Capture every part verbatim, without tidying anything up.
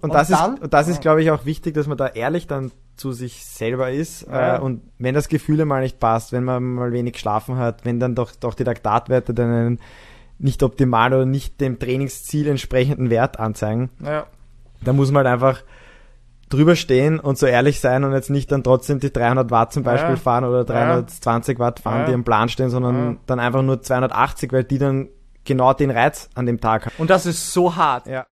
und, und das dann, ist, und das ist, glaube ich, auch wichtig, dass man da ehrlich dann zu sich selber ist. Ja. Äh, und wenn das Gefühl mal nicht passt, wenn man mal wenig geschlafen hat, wenn dann doch, doch die Laktatwerte dann einen nicht optimal oder nicht dem Trainingsziel entsprechenden Wert anzeigen, Ja. da muss man halt einfach drüber stehen und so ehrlich sein und jetzt nicht dann trotzdem die dreihundert Watt zum Beispiel Ja. fahren oder dreihundertzwanzig Watt fahren, Ja. die im Plan stehen, sondern Ja. dann einfach nur zweihundertachtzig, weil die dann genau den Reiz an dem Tag haben. Und das ist so hart. Ja.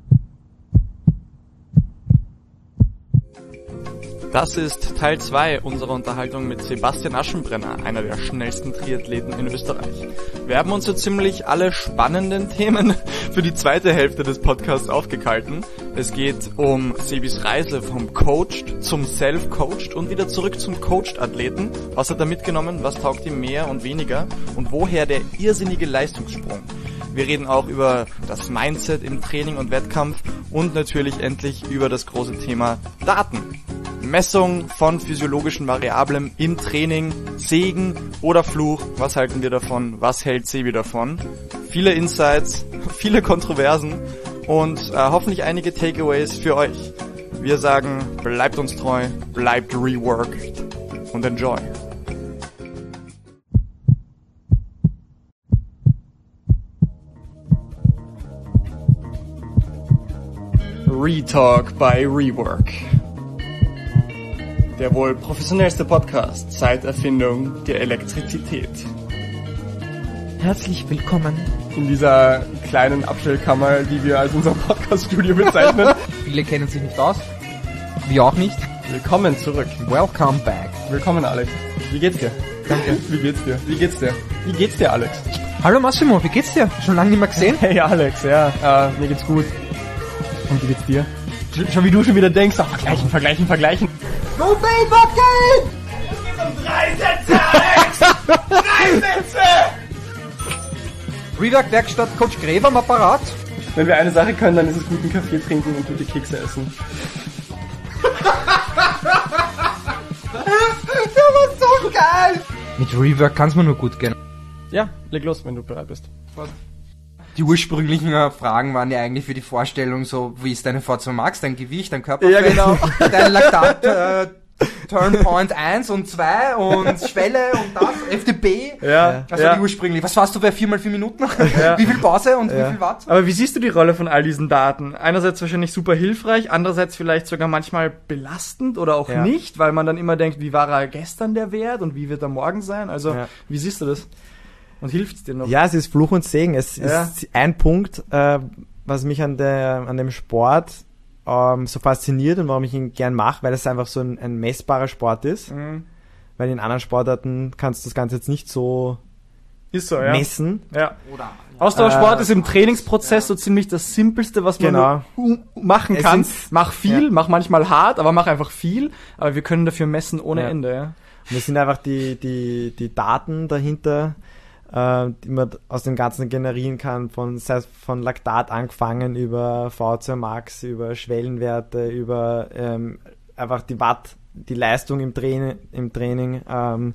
Das ist Teil zwei unserer Unterhaltung mit Sebastian Aschenbrenner, einer der schnellsten Triathleten in Österreich. Wir haben uns so ziemlich alle spannenden Themen für die zweite Hälfte des Podcasts aufgehalten. Es geht um Sebis Reise vom Coached zum Self-Coached und wieder zurück zum Coached-Athleten. Was hat er mitgenommen, was taugt ihm mehr und weniger und woher der irrsinnige Leistungssprung? Wir reden auch über das Mindset im Training und Wettkampf und natürlich endlich über das große Thema Daten. Messung von physiologischen Variablen im Training, Segen oder Fluch, was halten wir davon, was hält Sebi davon? Viele Insights, viele Kontroversen und äh, hoffentlich einige Takeaways für euch. Wir sagen, bleibt uns treu, bleibt reworked und enjoy. Retalk by Rework. Der wohl professionellste Podcast seit Erfindung der Elektrizität. Herzlich willkommen. In dieser kleinen Abstellkammer, die wir als unser Podcast-Studio bezeichnen. Viele kennen sich nicht aus. Wir auch nicht. Willkommen zurück. Welcome back. Willkommen, Alex. Wie geht's dir? Danke. Wie geht's dir? Wie geht's dir? Wie geht's dir, Alex? Hallo Massimo, wie geht's dir? Schon lange nicht mehr gesehen? Hey, Alex, ja. Äh, mir geht's gut. Und wie geht's dir? Schon wie du schon wieder denkst, ach, vergleichen, vergleichen, vergleichen. Go Bane, was geht? Es geht um drei Sätze, Alex! Drei Sätze! Rework Werkstatt Coach Gräber am Apparat. Wenn wir eine Sache können, dann ist es guten Kaffee trinken und gute Kekse essen. Der war so geil! Mit Rework kann's mir nur gut gehen. Ja, leg los, wenn du bereit bist. Die ursprünglichen äh, Fragen waren ja eigentlich für die Vorstellung so, wie ist deine V zwei Max, dein Gewicht, dein Körperfett, Ja, genau. dein Laktat, äh, Turnpoint eins und zwei und Schwelle und das, F D P. Ja, Also ja. die ursprünglich. Was warst du bei vier mal vier Minuten? Ja. Wie viel Pause und Ja. wie viel Watt? Aber wie siehst du die Rolle von all diesen Daten? Einerseits wahrscheinlich super hilfreich, andererseits vielleicht sogar manchmal belastend oder auch Ja. nicht, weil man dann immer denkt, wie war er gestern der Wert und wie wird er morgen sein? Also, Ja. wie siehst du das? Und hilft's dir noch? Ja, es ist Fluch und Segen. Es Ja. ist ein Punkt, äh, was mich an der an dem Sport ähm, so fasziniert und warum ich ihn gern mache, weil es einfach so ein, ein messbarer Sport ist. Mhm. Weil in anderen Sportarten kannst du das Ganze jetzt nicht so Ist so, ja. messen. Ja. Oder Ausdauersport Äh, ist im Trainingsprozess so ziemlich das Simpelste, was man Genau. nur u- machen Es kann. sind- Mach viel, ja. mach manchmal hart, aber mach einfach viel. Aber wir können dafür messen ohne Ja. Ende. Ja. Und es sind einfach die, die, die Daten dahinter, äh, die man aus dem Ganzen generieren kann, von, sei es von Laktat angefangen über V zwei Max, über Schwellenwerte, über ähm, einfach die Watt, die Leistung im Training, im Training ähm,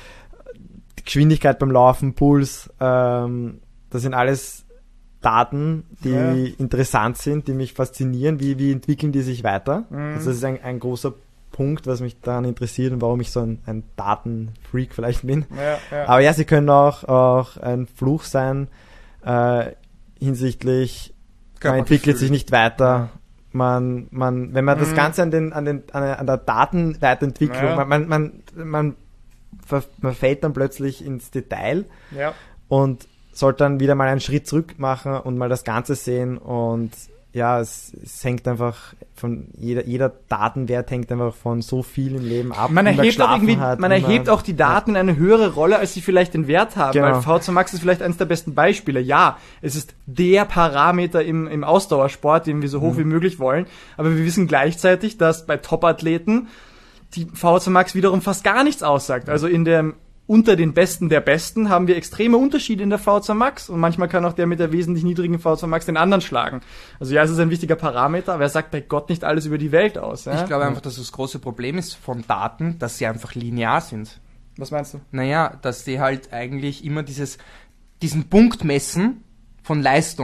die Geschwindigkeit beim Laufen, Puls, ähm, das sind alles Daten, die Ja. interessant sind, die mich faszinieren, wie, wie entwickeln die sich weiter. Mhm. Also das ist ein, ein großer Punkt, was mich daran interessiert und warum ich so ein, ein Datenfreak vielleicht bin. Ja, ja. Aber ja, sie können auch, auch ein Fluch sein, äh, hinsichtlich, man entwickelt sich nicht weiter. Man, man, wenn man das Mhm. Ganze an den, an den, an der, an der Datenweiterentwicklung, Ja. man, man, man, man, ver- man fällt dann plötzlich ins Detail ja. und sollte dann wieder mal einen Schritt zurück machen und mal das Ganze sehen und ja, es, es hängt einfach von jeder, jeder Datenwert hängt einfach von so viel im Leben ab. Man wie erhebt auch geschlafen irgendwie, hat, man wie erhebt auch die Daten in eine höhere Rolle, als sie vielleicht den Wert haben. Genau. Weil V zwei Max ist vielleicht eines der besten Beispiele. Ja, es ist der Parameter im, im Ausdauersport, den wir so hoch Mhm. wie möglich wollen. Aber wir wissen gleichzeitig, dass bei Top-Athleten die V zwei Max wiederum fast gar nichts aussagt. Also in dem unter den Besten der Besten haben wir extreme Unterschiede in der V zwei Max und manchmal kann auch der mit der wesentlich niedrigen V zwei Max den anderen schlagen. Also ja, es ist ein wichtiger Parameter, aber er sagt bei Gott nicht alles über die Welt aus. Ja? Ich glaube einfach, dass das große Problem ist von Daten, dass sie einfach linear sind. Was meinst du? Naja, dass die halt eigentlich immer dieses, diesen Punkt messen von Leistung.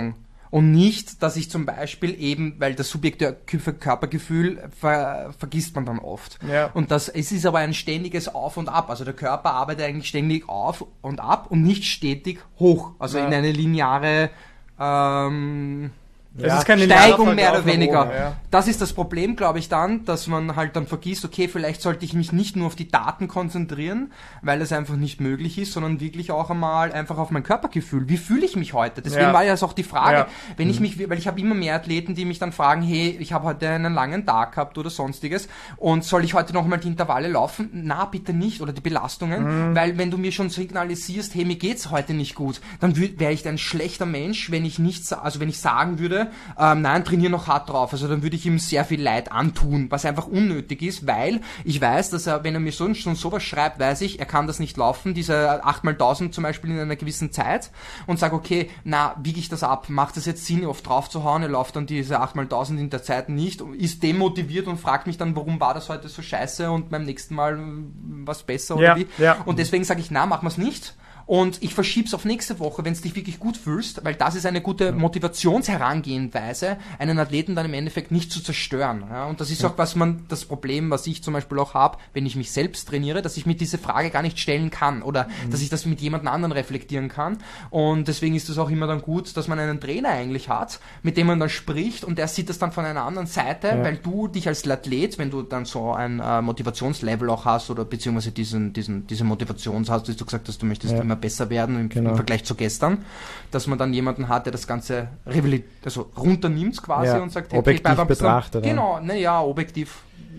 Und nicht, dass ich zum Beispiel eben, weil das subjektive Körpergefühl ver, vergisst man dann oft. Ja. Und das, es ist aber ein ständiges Auf und Ab. Also der Körper arbeitet eigentlich ständig auf und ab und nicht stetig hoch. Also Ja. in eine lineare ähm, Es Ja. ist kein linearer Steigung mehr Verlauf oder nach weniger. oben, ja. Das ist das Problem, glaube ich, dann, dass man halt dann vergisst, okay, vielleicht sollte ich mich nicht nur auf die Daten konzentrieren, weil es einfach nicht möglich ist, sondern wirklich auch einmal einfach auf mein Körpergefühl. Wie fühle ich mich heute? Deswegen Ja. war ja auch die Frage, Ja. wenn ich mich, weil ich habe immer mehr Athleten, die mich dann fragen, hey, ich habe heute einen langen Tag gehabt oder sonstiges und soll ich heute nochmal die Intervalle laufen? Na, bitte nicht, oder die Belastungen, Mhm. weil wenn du mir schon signalisierst, hey, mir geht's heute nicht gut, dann wäre ich ein schlechter Mensch, wenn ich nicht, also wenn ich sagen würde, ähm, nein, trainiere noch hart drauf. Also dann würde ich ihm sehr viel Leid antun, was einfach unnötig ist, weil ich weiß, dass er, wenn er mir so, schon sowas schreibt, weiß ich, er kann das nicht laufen, diese acht mal tausend zum Beispiel in einer gewissen Zeit und sage, okay, na, wiege ich das ab? Macht das jetzt Sinn, oft drauf zu hauen? Er läuft dann diese acht mal tausend in der Zeit nicht, ist demotiviert und fragt mich dann, warum war das heute so scheiße und beim nächsten Mal was besser oder Ja, wie? ja. Und deswegen sage ich, na, machen wir es nicht. Und ich verschieb's auf nächste Woche, wenn es dich wirklich gut fühlst, weil das ist eine gute Motivationsherangehensweise, einen Athleten dann im Endeffekt nicht zu zerstören. Ja, und das ist auch was man, das Problem, was ich zum Beispiel auch habe, wenn ich mich selbst trainiere, dass ich mir diese Frage gar nicht stellen kann oder Mhm. dass ich das mit jemand anderen reflektieren kann. Und deswegen ist es auch immer dann gut, dass man einen Trainer eigentlich hat, mit dem man dann spricht und der sieht das dann von einer anderen Seite, Ja. weil du dich als Athlet, wenn du dann so ein äh, Motivationslevel auch hast oder beziehungsweise diesen, diesen, diese Motivation hast, dass du gesagt hast, du möchtest Ja. immer besser werden im, Genau. im Vergleich zu gestern, dass man dann jemanden hat, der das Ganze revali- also runternimmt quasi Ja, und sagt, hey, objektiv bleib ein bisschen- betrachtet, ja. Genau, naja, objektiv.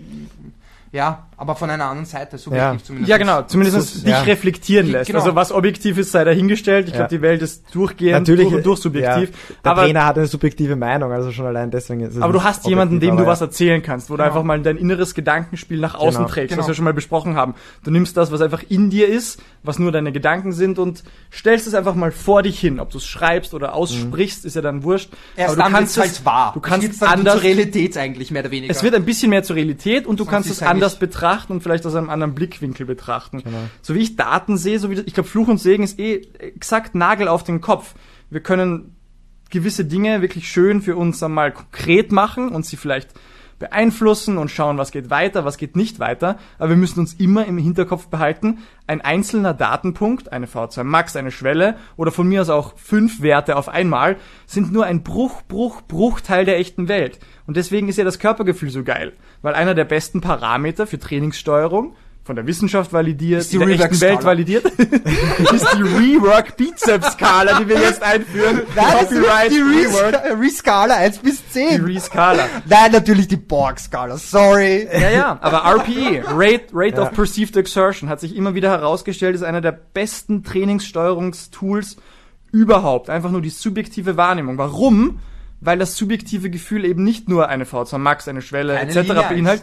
Ja, aber von einer anderen Seite, subjektiv Ja. zumindest. Ja, genau, zumindest So- dich ja. reflektieren lässt. Genau. Also was objektiv ist, sei dahingestellt. Ich Ja. glaube, die Welt ist durchgehend Natürlich, durch und durch subjektiv. Ja, der aber Trainer hat eine subjektive Meinung, also schon allein deswegen ist es aber du nicht hast jemanden, objektiv, dem du aber was erzählen kannst, wo du Genau. einfach mal dein inneres Gedankenspiel nach außen Genau. trägst, Genau. was wir schon mal besprochen haben. Du nimmst das, was einfach in dir ist, was nur deine Gedanken sind und stellst es einfach mal vor dich hin. Ob du es schreibst oder aussprichst, ist ja dann wurscht. Erst aber du dann kannst wird's es halt wahr. Du kannst Wird's dann anders zur Realität eigentlich, mehr oder weniger. Es wird ein bisschen mehr zur Realität und du Sonst kannst ist es anders eigentlich- betrachten und vielleicht aus einem anderen Blickwinkel betrachten. Genau. So wie ich Daten sehe, so wie ich glaube Fluch und Segen ist eh exakt Nagel auf den Kopf. Wir können gewisse Dinge wirklich schön für uns einmal konkret machen und sie vielleicht beeinflussen und schauen, was geht weiter, was geht nicht weiter. Aber wir müssen uns immer im Hinterkopf behalten, ein einzelner Datenpunkt, eine V zwei Max, eine Schwelle oder von mir aus auch fünf Werte auf einmal, sind nur ein Bruch, Bruch, Bruchteil der echten Welt. Und deswegen ist ja das Körpergefühl so geil. Weil einer der besten Parameter für Trainingssteuerung, von der Wissenschaft validiert, Ist die in der echten Rework-Skala. Welt validiert, ist die Rework-Bizeps-Skala, die wir jetzt einführen. Copyright Rework. Re-Skala eins bis Die zehn. Re-Skala. Nein, natürlich die Borg-Skala, sorry. Ja, ja, aber R P E, Rate, Rate Ja. of Perceived Exertion, hat sich immer wieder herausgestellt, ist einer der besten Trainingssteuerungstools überhaupt. Einfach nur die subjektive Wahrnehmung. Warum? Weil das subjektive Gefühl eben nicht nur eine V zwei Max, eine Schwelle et cetera beinhaltet.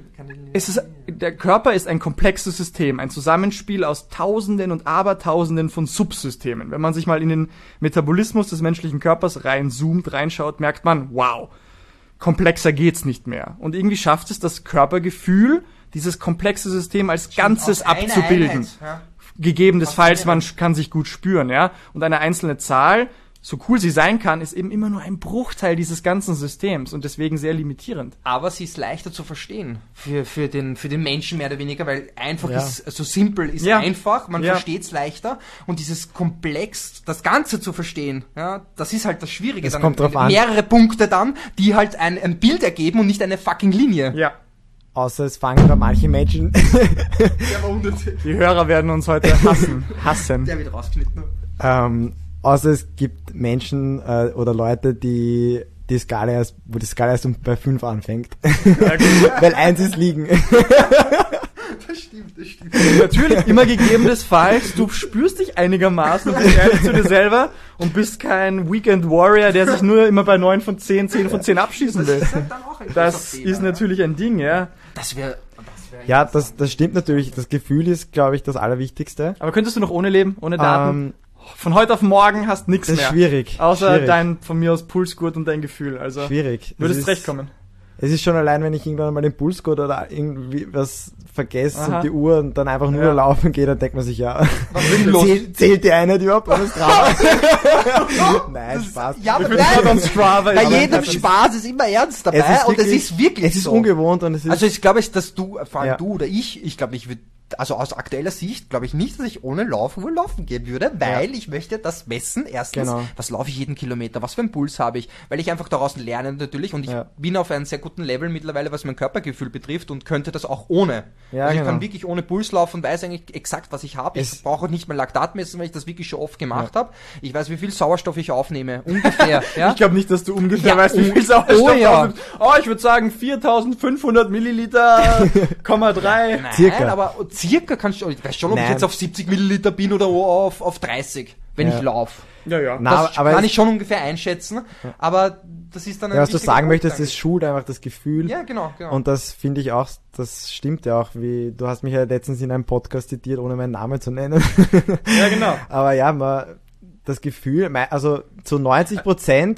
Es ist, der Körper ist ein komplexes System, ein Zusammenspiel aus Tausenden und Abertausenden von Subsystemen. Wenn man sich mal in den Metabolismus des menschlichen Körpers reinzoomt, reinschaut, merkt man, wow, komplexer geht's nicht mehr. Und irgendwie schafft es das Körpergefühl, dieses komplexe System als Ganzes abzubilden. Gegebenenfalls, man kann sich gut spüren, ja. Und eine einzelne Zahl, so cool sie sein kann, ist eben immer nur ein Bruchteil dieses ganzen Systems und deswegen sehr limitierend. Aber sie ist leichter zu verstehen für, für, den, für den Menschen mehr oder weniger, weil einfach Ja. ist, so simpel ist Ja. einfach, man Ja. versteht es leichter und dieses Komplex, das Ganze zu verstehen, ja, das ist halt das Schwierige. Es dann kommt drauf an. Mehrere Punkte dann, die halt ein, ein Bild ergeben und nicht eine fucking Linie. Ja. außer es fangen da manche Menschen Die Hörer werden uns heute hassen. Hassen. Der wird rausgeschnitten. ähm, außer es gibt Menschen äh, oder Leute, die die Skala erst, wo die Skala erst um bei fünf anfängt. Weil eins ist liegen. Das stimmt, das stimmt. Natürlich, immer gegebenenfalls, du spürst dich einigermaßen und bist ehrlich zu dir selber und bist kein Weekend Warrior, der sich nur immer bei neun von zehn, zehn von zehn abschießen will. Das ist halt dann auch ein Das großer Fehler, ist natürlich ein Ding, ja. Das wäre... Das wär Ja, das, das stimmt natürlich. Das Gefühl ist, glaube ich, das Allerwichtigste. Aber könntest du noch ohne leben, ohne Daten? Ähm, Von heute auf morgen hast nix das mehr. ist schwierig. Außer schwierig. dein, von mir aus Pulsgurt und dein Gefühl. Also, Schwierig. würdest Das ist- zurechtkommen. Es ist schon allein, wenn ich irgendwann mal den Pulscode oder irgendwie was vergesse Aha. und die Uhr und dann einfach nur Ja. laufen gehe, dann denkt man sich, ja, Was will los? zählt, zählt die Einheit überhaupt alles drauf? Nein, Spaß. Ja, aber Wie viel Sport on Strava bei ist- jedem aber- Spaß ist immer ernst dabei Es ist und es wirklich- ist wirklich Es ist so. ungewohnt und es ist... Also ich glaube, dass du, vor allem Ja. du oder ich, ich glaube, ich würde, also aus aktueller Sicht, glaube ich nicht, dass ich ohne Laufen wohl laufen gehen würde, weil ich möchte das messen. Erstens, Genau. was laufe ich jeden Kilometer, was für einen Puls habe ich, weil ich einfach daraus lerne natürlich und ich Ja. bin auf einem sehr guten Level mittlerweile, was mein Körpergefühl betrifft und könnte das auch ohne. Ja, also ich genau. kann wirklich ohne Puls laufen und weiß eigentlich exakt, was ich habe. Ich Es- brauche auch nicht mehr Laktat messen, weil ich das wirklich schon oft gemacht habe. Ich weiß, wie viel Sauerstoff ich aufnehme, ungefähr. ja? Ich glaube nicht, dass du ungefähr Ja, weißt, wie oh- viel Sauerstoff oh ja. aufnimmt. Oh, ich würde sagen viertausendfünfhundert Milliliter, Komma drei. Nein, Circa. aber circa kannst du, ich weiß schon, ob ich Nein. jetzt auf siebzig Milliliter bin oder auf, auf dreißig, wenn Ja. ich laufe. Ja, ja. Na, Das aber kann es- ich schon ungefähr einschätzen, aber das ist dann ein ja, was du wichtiger sagen Punkt möchtest, das eigentlich. schult einfach das Gefühl. Ja, genau, genau. Und das finde ich auch, das stimmt ja auch, wie, du hast mich ja letztens in einem Podcast zitiert, ohne meinen Namen zu nennen. Ja, genau. Aber ja, man, das Gefühl, mei- also zu neunzig Prozent,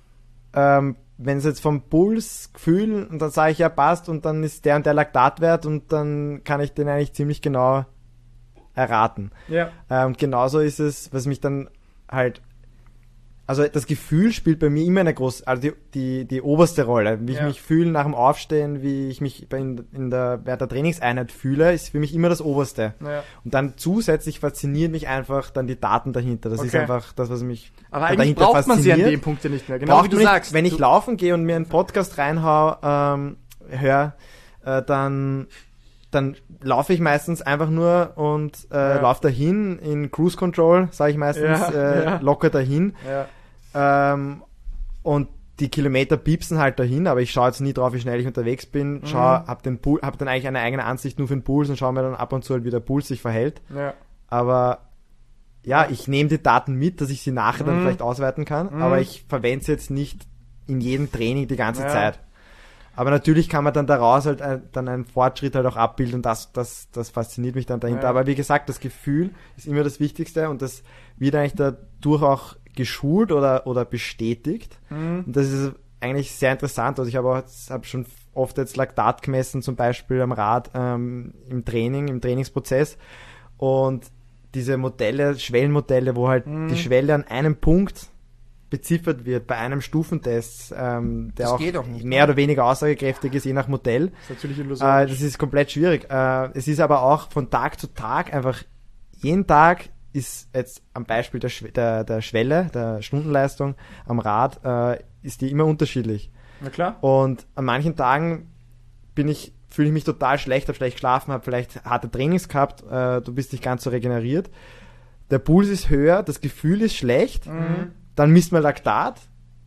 ähm, wenn es jetzt vom Pulsgefühl, und dann sage ich, ja, passt, und dann ist der und der Laktatwert, und dann kann ich den eigentlich ziemlich genau erraten. Ja. Ähm, genauso ist es, was mich dann halt, also das Gefühl spielt bei mir immer eine große, also die, die, die oberste Rolle. Wie ich Ja. mich fühle nach dem Aufstehen, wie ich mich in, in der, während der Trainingseinheit fühle, ist für mich immer das Oberste. Ja. Und dann zusätzlich faszinieren mich einfach dann die Daten dahinter. Das ist Okay. einfach das, was mich Aber dann eigentlich dahinter braucht man sie an fasziniert. dem Punkt ja nicht mehr. Genau Braucht wie du man nicht, sagst. wenn ich du, laufen gehe und mir einen Podcast reinhau, ähm, höre, äh, dann, dann laufe ich meistens einfach nur und äh, Ja. laufe dahin in Cruise Control, sage ich meistens, Ja, äh, ja. locker dahin. ja. Ähm, und die Kilometer piepsen halt dahin, aber ich schaue jetzt nie drauf, wie schnell ich unterwegs bin. Schau, Mhm. hab den Pul- hab dann eigentlich eine eigene Ansicht nur für den Puls und schaue mir dann ab und zu halt, wie der Puls sich verhält. Ja. Aber ja, ich nehme die Daten mit, dass ich sie nachher dann Mhm. vielleicht auswerten kann, Mhm. aber ich verwende sie jetzt nicht in jedem Training die ganze Ja. Zeit. Aber natürlich kann man dann daraus halt ein, dann einen Fortschritt halt auch abbilden und das, das, das fasziniert mich dann dahinter. Ja. Aber wie gesagt, das Gefühl ist immer das Wichtigste und das wird eigentlich dadurch auch geschult oder, oder bestätigt. Mhm. Und das ist eigentlich sehr interessant. Also ich habe auch hab schon oft jetzt Laktat gemessen, zum Beispiel am Rad ähm, im Training, im Trainingsprozess. Und diese Modelle, Schwellenmodelle, wo halt Mhm. die Schwelle an einem Punkt beziffert wird, bei einem Stufentest, ähm, der Das auch, geht auch nicht, mehr ne? oder weniger aussagekräftig ist, je nach Modell. Das ist natürlich Äh, illusorisch. das ist komplett schwierig. Äh, es ist aber auch von Tag zu Tag einfach, jeden Tag ist jetzt am Beispiel der, Schw- der, der Schwelle, der Stundenleistung am Rad, äh, ist die immer unterschiedlich. Na klar. Und an manchen Tagen bin ich, fühle ich mich total schlecht, habe schlecht geschlafen, habe vielleicht harte Trainings gehabt, äh, du bist nicht ganz so regeneriert. Der Puls ist höher, das Gefühl ist schlecht, Mhm. dann misst man Laktat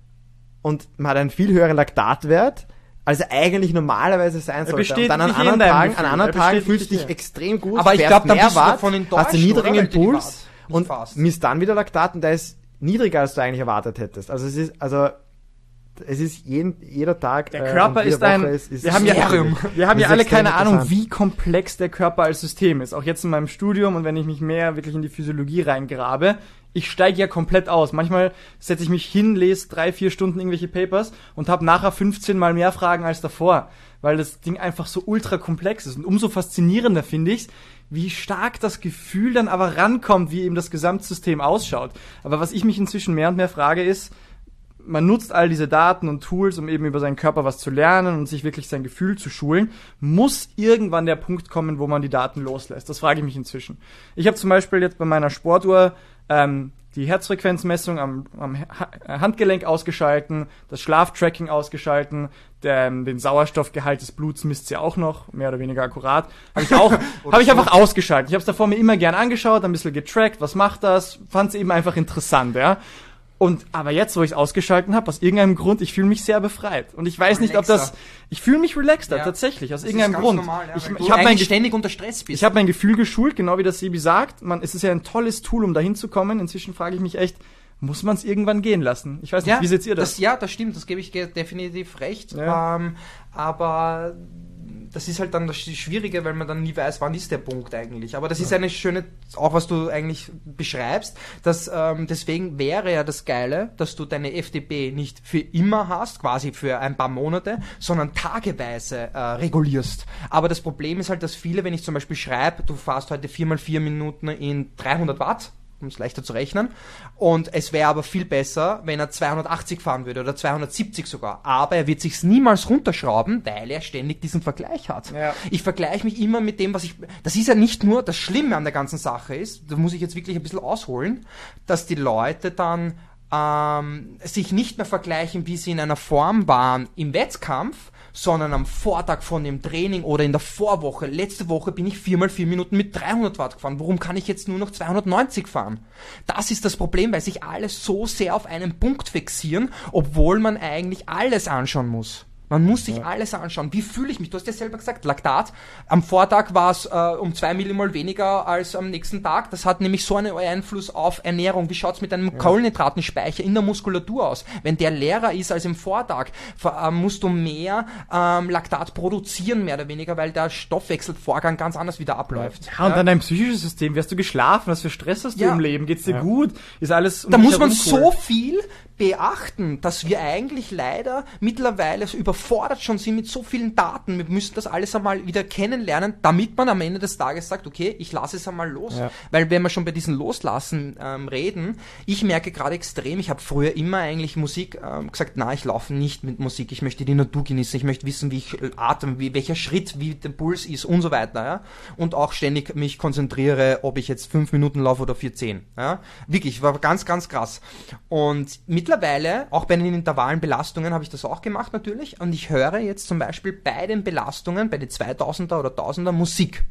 und man hat einen viel höheren Laktatwert, als er eigentlich normalerweise sein sollte. bestätigt Und dann an dich in anderen deinem Tagen, Gefühl. an anderen Er Tagen bestätigt fühlst du dich dich hier. extrem gut, Aber ich fährst glaube, dann mehr bist du Watt, davon enttäuscht, hast einen niedrigen oder? Weil du die Puls Watt nicht und fährst. misst dann wieder Laktat und der ist niedriger, als du eigentlich erwartet hättest. Also es ist, also es ist jeden, jeder Tag. Der äh, Körper und jede ist ein, Woche ist, ist wir haben ja, Mysterium. wir haben Das ja ist alle extrem keine Ahnung, interessant. wie komplex der Körper als System ist. Auch jetzt in meinem Studium und wenn ich mich mehr wirklich in die Physiologie reingrabe, ich steige ja komplett aus. Manchmal setze ich mich hin, lese drei, vier Stunden irgendwelche Papers und habe nachher fünfzehn Mal mehr Fragen als davor, weil das Ding einfach so ultra komplex ist. Und umso faszinierender finde ich's, wie stark das Gefühl dann aber rankommt, wie eben das Gesamtsystem ausschaut. Aber was ich mich inzwischen mehr und mehr frage ist, man nutzt all diese Daten und Tools, um eben über seinen Körper was zu lernen und sich wirklich sein Gefühl zu schulen. Muss irgendwann der Punkt kommen, wo man die Daten loslässt? Das frage ich mich inzwischen. Ich habe zum Beispiel jetzt bei meiner Sportuhr ähm, die Herzfrequenzmessung am, am Ha- Handgelenk ausgeschalten, das Schlaftracking ausgeschalten, der, den Sauerstoffgehalt des Bluts misst sie auch noch, mehr oder weniger akkurat. Habe ich auch, habe ich einfach ausgeschaltet. Ich habe es davor mir immer gern angeschaut, ein bisschen getrackt, was macht das, fand es eben einfach interessant, ja. Und aber jetzt, wo ich es ausgeschalten habe, aus irgendeinem Grund, ich fühle mich sehr befreit. Und ich weiß nicht, ob das. Relaxer. Ich fühle mich relaxter, Ja. tatsächlich, aus Das ist irgendeinem ganz Grund. normal, ja, ich weil ich du habe mein, eigentlich Ge- ständig unter Stress bist. ich hab mein Gefühl geschult, genau wie das Sebi sagt. Man, es ist ja ein tolles Tool, um dahin zu kommen. Inzwischen frage ich mich echt, muss man es irgendwann gehen lassen? Ich weiß nicht, wie seht ihr das? Ja, das stimmt, das gebe ich ge- definitiv recht. Ja. Ähm, aber das ist halt dann das Schwierige, weil man dann nie weiß, wann ist der Punkt eigentlich. Aber das ist eine schöne, auch was du eigentlich beschreibst, dass ähm, deswegen wäre ja das Geile, dass du deine F D P nicht für immer hast, quasi für ein paar Monate, sondern tageweise äh, regulierst. Aber das Problem ist halt, dass viele, wenn ich zum Beispiel schreibe, du fährst heute vier mal vier Minuten in dreihundert Watt, um es leichter zu rechnen. Und es wäre aber viel besser, wenn er zweihundertachtzig fahren würde oder zweihundertsiebzig sogar. Aber er wird sich's niemals runterschrauben, weil er ständig diesen Vergleich hat. Ja. Ich vergleiche mich immer mit dem, was ich... Das ist ja nicht nur das Schlimme an der ganzen Sache ist, da muss ich jetzt wirklich ein bisschen ausholen, dass die Leute dann ähm, sich nicht mehr vergleichen, wie sie in einer Form waren im Wettkampf, sondern am Vortag von dem Training oder in der Vorwoche. Letzte Woche bin ich vier mal vier Minuten mit dreihundert Watt gefahren. Warum kann ich jetzt nur noch zweihundertneunzig fahren? Das ist das Problem, weil sich alle so sehr auf einen Punkt fixieren, obwohl man eigentlich alles anschauen muss. Man muss sich ja. alles anschauen. Wie fühle ich mich? Du hast ja selber gesagt, Laktat. Am Vortag war es äh, um zwei Millimol weniger als am nächsten Tag. Das hat nämlich so einen Einfluss auf Ernährung. Wie schaut es mit einem ja. Kohlenhydratenspeicher in der Muskulatur aus? Wenn der leerer ist als im Vortag, äh, musst du mehr ähm, Laktat produzieren, mehr oder weniger, weil der Stoffwechselvorgang ganz anders wieder abläuft. Ja, und ja. dann dein psychisches System. Wirst du geschlafen? Was für Stress hast du ja. im Leben? Geht's dir ja. gut? Ist alles um Da muss man cool. so viel beachten, dass wir eigentlich leider mittlerweile so überfordert schon sind mit so vielen Daten. Wir müssen das alles einmal wieder kennenlernen, damit man am Ende des Tages sagt, okay, ich lasse es einmal los. Ja. Weil wenn wir schon bei diesen Loslassen ähm, reden, ich merke gerade extrem, ich habe früher immer eigentlich Musik ähm, gesagt, na, ich laufe nicht mit Musik, ich möchte die Natur genießen, ich möchte wissen, wie ich atme, wie, welcher Schritt, wie der Puls ist und so weiter. Ja? Und auch ständig mich konzentriere, ob ich jetzt fünf Minuten laufe oder vier zehn. Ja? Wirklich, war ganz, ganz krass. Und mittlerweile Mittlerweile, auch bei den intervallen Belastungen habe ich das auch gemacht natürlich, und ich höre jetzt zum Beispiel bei den Belastungen, bei den zweitausender oder tausender Musik.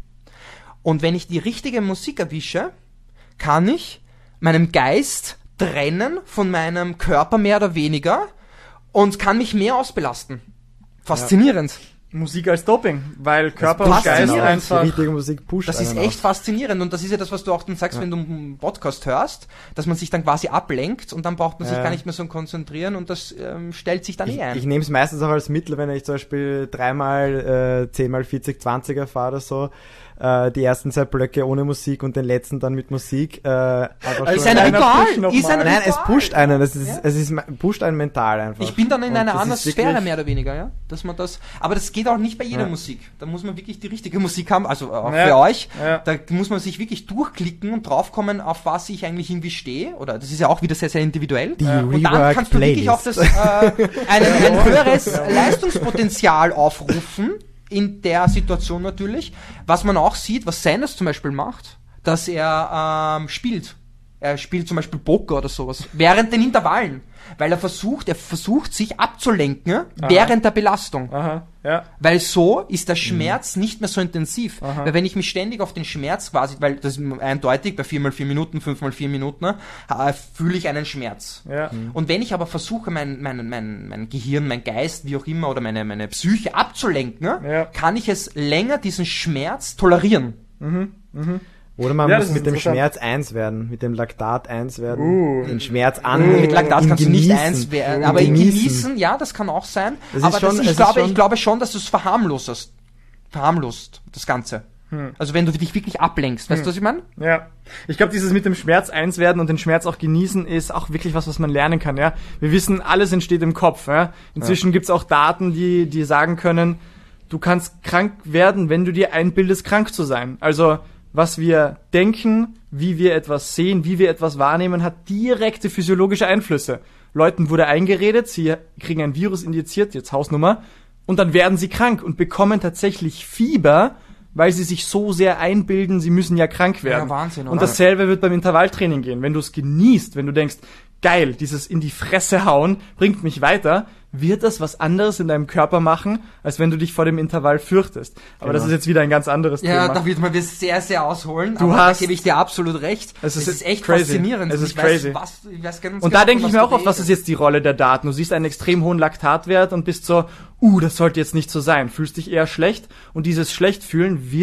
Und wenn ich die richtige Musik erwische, kann ich meinen Geist trennen von meinem Körper mehr oder weniger und kann mich mehr ausbelasten. Faszinierend. Ja. Musik als Doping, weil Körper und Geist einfach... Die richtige Musik pusht. Das ist echt faszinierend, und das ist ja das, was du auch dann sagst, ja. wenn du einen Podcast hörst, dass man sich dann quasi ablenkt und dann braucht man sich ja. gar nicht mehr so konzentrieren, und das ähm, stellt sich dann ich, eh ein. Ich nehme es meistens auch als Mittel, wenn ich zum Beispiel dreimal äh, zehn mal vierzig zwanziger fahre oder so, äh, die ersten zwei Blöcke ohne Musik und den letzten dann mit Musik. Äh, also ist ein Ritual! Ist ein Nein, Ritual. es pusht einen, es ist, ja? es ist, pusht einen mental einfach. Ich bin dann in und einer anderen Sphäre mehr oder weniger, ja, dass man das, aber das geht auch nicht bei jeder ja. Musik. Da muss man wirklich die richtige Musik haben, also auch ja. für euch. Ja. Da muss man sich wirklich durchklicken und draufkommen, auf was ich eigentlich irgendwie stehe, oder das ist ja auch wieder sehr, sehr individuell. Die ja. Und dann kannst du Playlist. wirklich auch das, äh, ein, ein höheres Leistungspotenzial aufrufen, in der Situation natürlich. Was man auch sieht, was Sanders zum Beispiel macht, dass er ähm, spielt. Er spielt zum Beispiel Poker oder sowas. Während den Intervallen. Weil er versucht, er versucht sich abzulenken Aha. während der Belastung. Aha. Ja. Weil so ist der Schmerz mhm. nicht mehr so intensiv. Aha. Weil wenn ich mich ständig auf den Schmerz quasi, weil das ist eindeutig, bei vier mal vier Minuten, fünf mal vier Minuten, äh, fühle ich einen Schmerz. Ja. Mhm. Und wenn ich aber versuche, mein, mein, mein, mein Gehirn, mein Geist, wie auch immer, oder meine, meine Psyche abzulenken, ja. kann ich es länger, diesen Schmerz, tolerieren. Mhm. Mhm. Oder man ja, muss mit dem Schmerz eins werden, mit dem Laktat eins werden, uh. den Schmerz an. Uh. Mit Laktat kannst genießen. du nicht eins werden, aber im Genießen, ja, das kann auch sein. Das aber schon, das, ich, es glaube, schon ich glaube schon, dass du es verharmlosest. Verharmlost, das Ganze. Hm. Also wenn du dich wirklich ablenkst, weißt hm. du, was ich meine? Ja. Ich glaube, dieses mit dem Schmerz eins werden und den Schmerz auch genießen ist auch wirklich was, was man lernen kann, ja. Wir wissen, alles entsteht im Kopf, ja. Inzwischen ja. gibt's auch Daten, die, die sagen können, du kannst krank werden, wenn du dir einbildest, krank zu sein. Also, was wir denken, wie wir etwas sehen, wie wir etwas wahrnehmen, hat direkte physiologische Einflüsse. Leuten wurde eingeredet, sie kriegen ein Virus injiziert, jetzt Hausnummer, und dann werden sie krank und bekommen tatsächlich Fieber, weil sie sich so sehr einbilden, sie müssen ja krank werden. Ja, Wahnsinn, oder? Und dasselbe wird beim Intervalltraining gehen. Wenn du es genießt, wenn du denkst, geil, dieses in die Fresse hauen bringt mich weiter, wird das was anderes in deinem Körper machen, als wenn du dich vor dem Intervall fürchtest. Aber genau. das ist jetzt wieder ein ganz anderes ja, Thema. Ja, da wird man sehr, sehr ausholen. Du aber hast, da gebe ich dir absolut recht. Es ist, es ist echt crazy. faszinierend. Es ist ich crazy. Weiß, was, ich weiß ganz und genau, da denke ich mir auch oft, redest. was ist jetzt die Rolle der Daten? Du siehst einen extrem hohen Laktatwert und bist so, uh, das sollte jetzt nicht so sein. Fühlst dich eher schlecht, und dieses Schlechtfühlen wird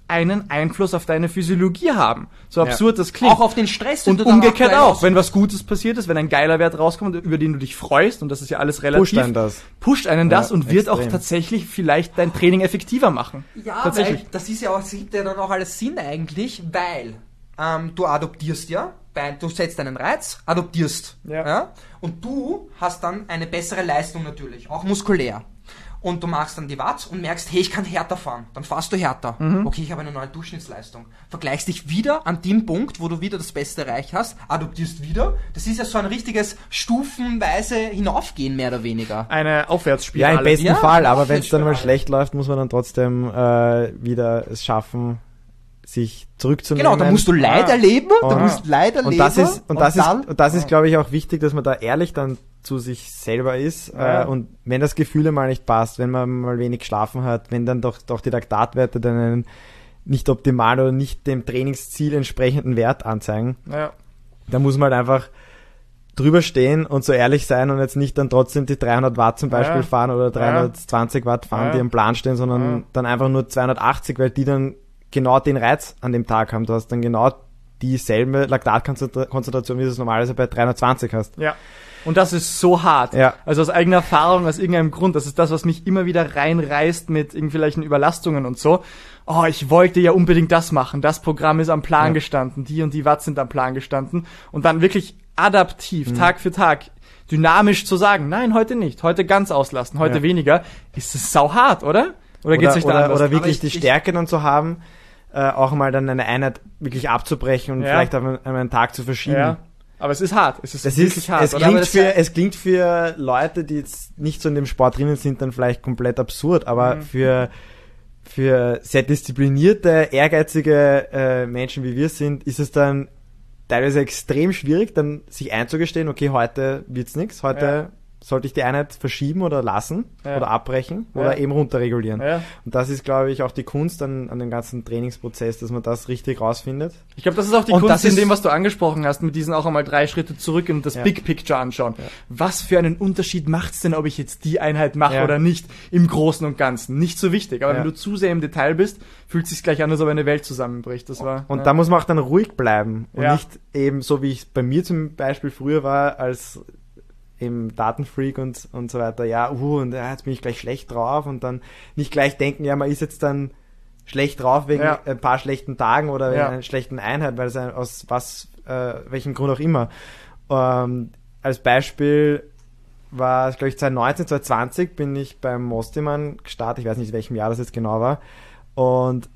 einen Einfluss auf deine Physiologie haben. So absurd das klingt. Auch auf den Stress, den und du dann umgekehrt aktuell auch. Wenn was Gutes passiert ist, wenn ein geiler Wert rauskommt, über den du dich freust, und das ist ja alles relativ, Pusht einen das. pusht einen das Ja, und wird extrem. auch tatsächlich vielleicht dein Training effektiver machen. Ja, tatsächlich. weil das ist ja auch, das gibt ja dann auch alles Sinn eigentlich, weil ähm, du adoptierst ja, bei, du setzt einen Reiz, adoptierst. Ja. Und du hast dann eine bessere Leistung natürlich, auch muskulär. Und du machst dann die Watts und merkst, hey, ich kann härter fahren. Dann fahrst du härter. Mhm. Okay, ich habe eine neue Durchschnittsleistung. Vergleichst dich wieder an dem Punkt, wo du wieder das Beste erreicht hast, adoptierst wieder. Das ist ja so ein richtiges stufenweise Hinaufgehen, mehr oder weniger. Eine Ja, Aufwärtsspirale. im besten Ja, Fall, aber auch wenn es dann mal Spirale. schlecht läuft, muss man dann trotzdem äh, wieder es schaffen, sich zurückzunehmen. Genau, da musst du Leid Ah. erleben, da Und- musst Leid erleben. und das ist und das dann, ist und das ist, glaube ich, auch wichtig, dass man da ehrlich dann zu sich selber ist. Ja. Äh, und wenn das Gefühl mal nicht passt, wenn man mal wenig geschlafen hat, wenn dann doch doch die Laktatwerte dann einen nicht optimal oder nicht dem Trainingsziel entsprechenden Wert anzeigen, Ja. da muss man halt einfach drüber stehen und so ehrlich sein und jetzt nicht dann trotzdem die dreihundert Watt zum Beispiel Ja. fahren oder dreihundertzwanzig Watt fahren, Ja. die am Plan stehen, sondern Ja. dann einfach nur zweihundertachtzig, weil die dann genau den Reiz an dem Tag haben. Du hast dann genau dieselbe Laktatkonzentration, wie du es normalerweise bei dreihundertzwanzig hast. Ja. Und das ist so hart. Ja. Also aus eigener Erfahrung, aus irgendeinem Grund. Das ist das, was mich immer wieder reinreißt mit irgendwelchen Überlastungen und so. Oh, ich wollte ja unbedingt das machen. Das Programm ist am Plan Ja. gestanden. Die und die Watt sind am Plan gestanden. Und dann wirklich adaptiv, Mhm. Tag für Tag, dynamisch zu sagen, nein, heute nicht. Heute ganz auslassen, heute Ja. weniger. Ist es sauhart, oder? Oder geht's Oder, nicht da oder, anders? oder wirklich ich- die ich- Stärke dann zu haben, äh, auch mal dann eine Einheit wirklich abzubrechen und Ja. vielleicht auf einen, einen Tag zu verschieben. Ja. Aber es ist hart. Es ist Das wirklich ist, hart. es oder? klingt, Aber das- für, es klingt für Leute, die jetzt nicht so in dem Sport drinnen sind, dann vielleicht komplett absurd, aber Mhm. für, für sehr disziplinierte, ehrgeizige äh, Menschen wie wir sind, ist es dann teilweise extrem schwierig, dann sich einzugestehen, okay, heute wird's nichts, heute Ja. sollte ich die Einheit verschieben oder lassen Ja. oder abbrechen Ja. oder eben runterregulieren. Ja. Und das ist, glaube ich, auch die Kunst an, an dem ganzen Trainingsprozess, dass man das richtig rausfindet. Ich glaube, das ist auch die Und Kunst das in ist- dem, was du angesprochen hast, mit diesen auch einmal drei Schritte zurück und das Ja. Big Picture anschauen. Was für einen Unterschied macht's denn, ob ich jetzt die Einheit mache Ja. oder nicht, im Großen und Ganzen? Nicht so wichtig, aber Ja. wenn du zu sehr im Detail bist, fühlt sich's gleich an, als ob eine Welt zusammenbricht. Das war, Und ja. da muss man auch dann ruhig bleiben und Ja. nicht eben so, wie ich bei mir zum Beispiel früher war, als eben Datenfreak und, und so weiter, ja, uh, und ja, jetzt bin ich gleich schlecht drauf und dann nicht gleich denken, ja, man ist jetzt dann schlecht drauf wegen Ja. ein paar schlechten Tagen oder wegen Ja. einer schlechten Einheit, weil es ein, aus was, äh, welchem Grund auch immer. Ähm, als Beispiel war es, glaube ich, zwanzig neunzehn, zwanzig zwanzig bin ich beim Mostiman gestartet, ich weiß nicht, in welchem Jahr das jetzt genau war, und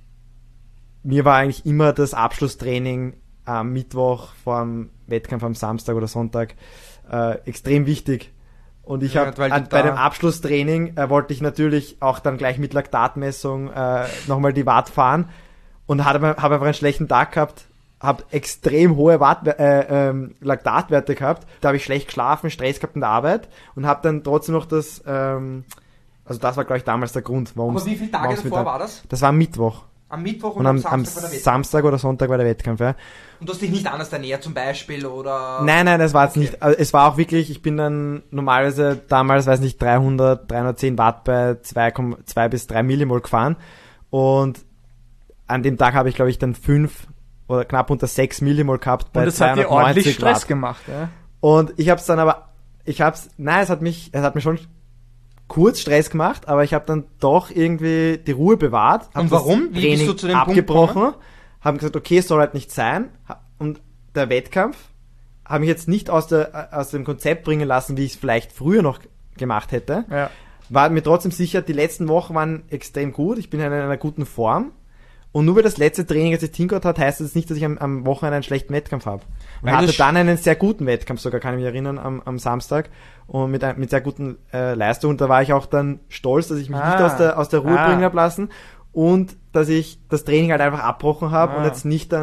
mir war eigentlich immer das Abschlusstraining am Mittwoch vor dem Wettkampf am Samstag oder Sonntag äh, extrem wichtig. Und ich Ja, habe weil du bei da- dem Abschlusstraining äh, wollte ich natürlich auch dann gleich mit Laktatmessung äh, nochmal die Watt fahren und habe hab einfach einen schlechten Tag gehabt, habe extrem hohe Watt, äh, ähm, Laktatwerte gehabt. Da habe ich schlecht geschlafen, Stress gehabt in der Arbeit und habe dann trotzdem noch das, ähm, also das war, glaube ich, damals der Grund, warum Aber wie viele Tage davor war das? Das war am Mittwoch. Am Mittwoch und, Und am, am am Samstag war der Wettkampf. Samstag oder Sonntag war der Wettkampf, ja. Und du hast dich nicht anders ernährt zum Beispiel oder... Nein, nein, das war jetzt Okay. nicht, also es war auch wirklich, ich bin dann normalerweise damals, weiß nicht, dreihundert, dreihundertzehn Watt bei zwei Komma zwei bis drei Millimol gefahren und an dem Tag habe ich, glaube ich, dann fünf oder knapp unter sechs Millimol gehabt bei und es hat dir zweihundertneunzig ordentlich Stress Watt. gemacht. Ja? Und ich habe es dann aber, ich habe es, nein, es hat mich, es hat mir schon kurz Stress gemacht, aber ich habe dann doch irgendwie die Ruhe bewahrt. Hab Und das warum? Wie bist Training du zu dem Punkt abgebrochen, haben gesagt, okay, es soll halt nicht sein. Und der Wettkampf habe mich jetzt nicht aus, der, aus dem Konzept bringen lassen, wie ich es vielleicht früher noch gemacht hätte. Ja. War mir trotzdem sicher, die letzten Wochen waren extrem gut. Ich bin in einer guten Form. Und nur weil das letzte Training jetzt nicht hingehört hat, heißt das nicht, dass ich am, am Wochenende einen schlechten Wettkampf habe. Und Weil hatte das- dann einen sehr guten Wettkampf sogar, kann ich mich erinnern, am, am Samstag. Und mit, ein, mit sehr guten äh, Leistungen. Und da war ich auch dann stolz, dass ich mich Ah. nicht aus der, aus der Ruhe Ah. bringen habe lassen. Und dass ich das Training halt einfach abbrochen habe Ah. und jetzt nicht dann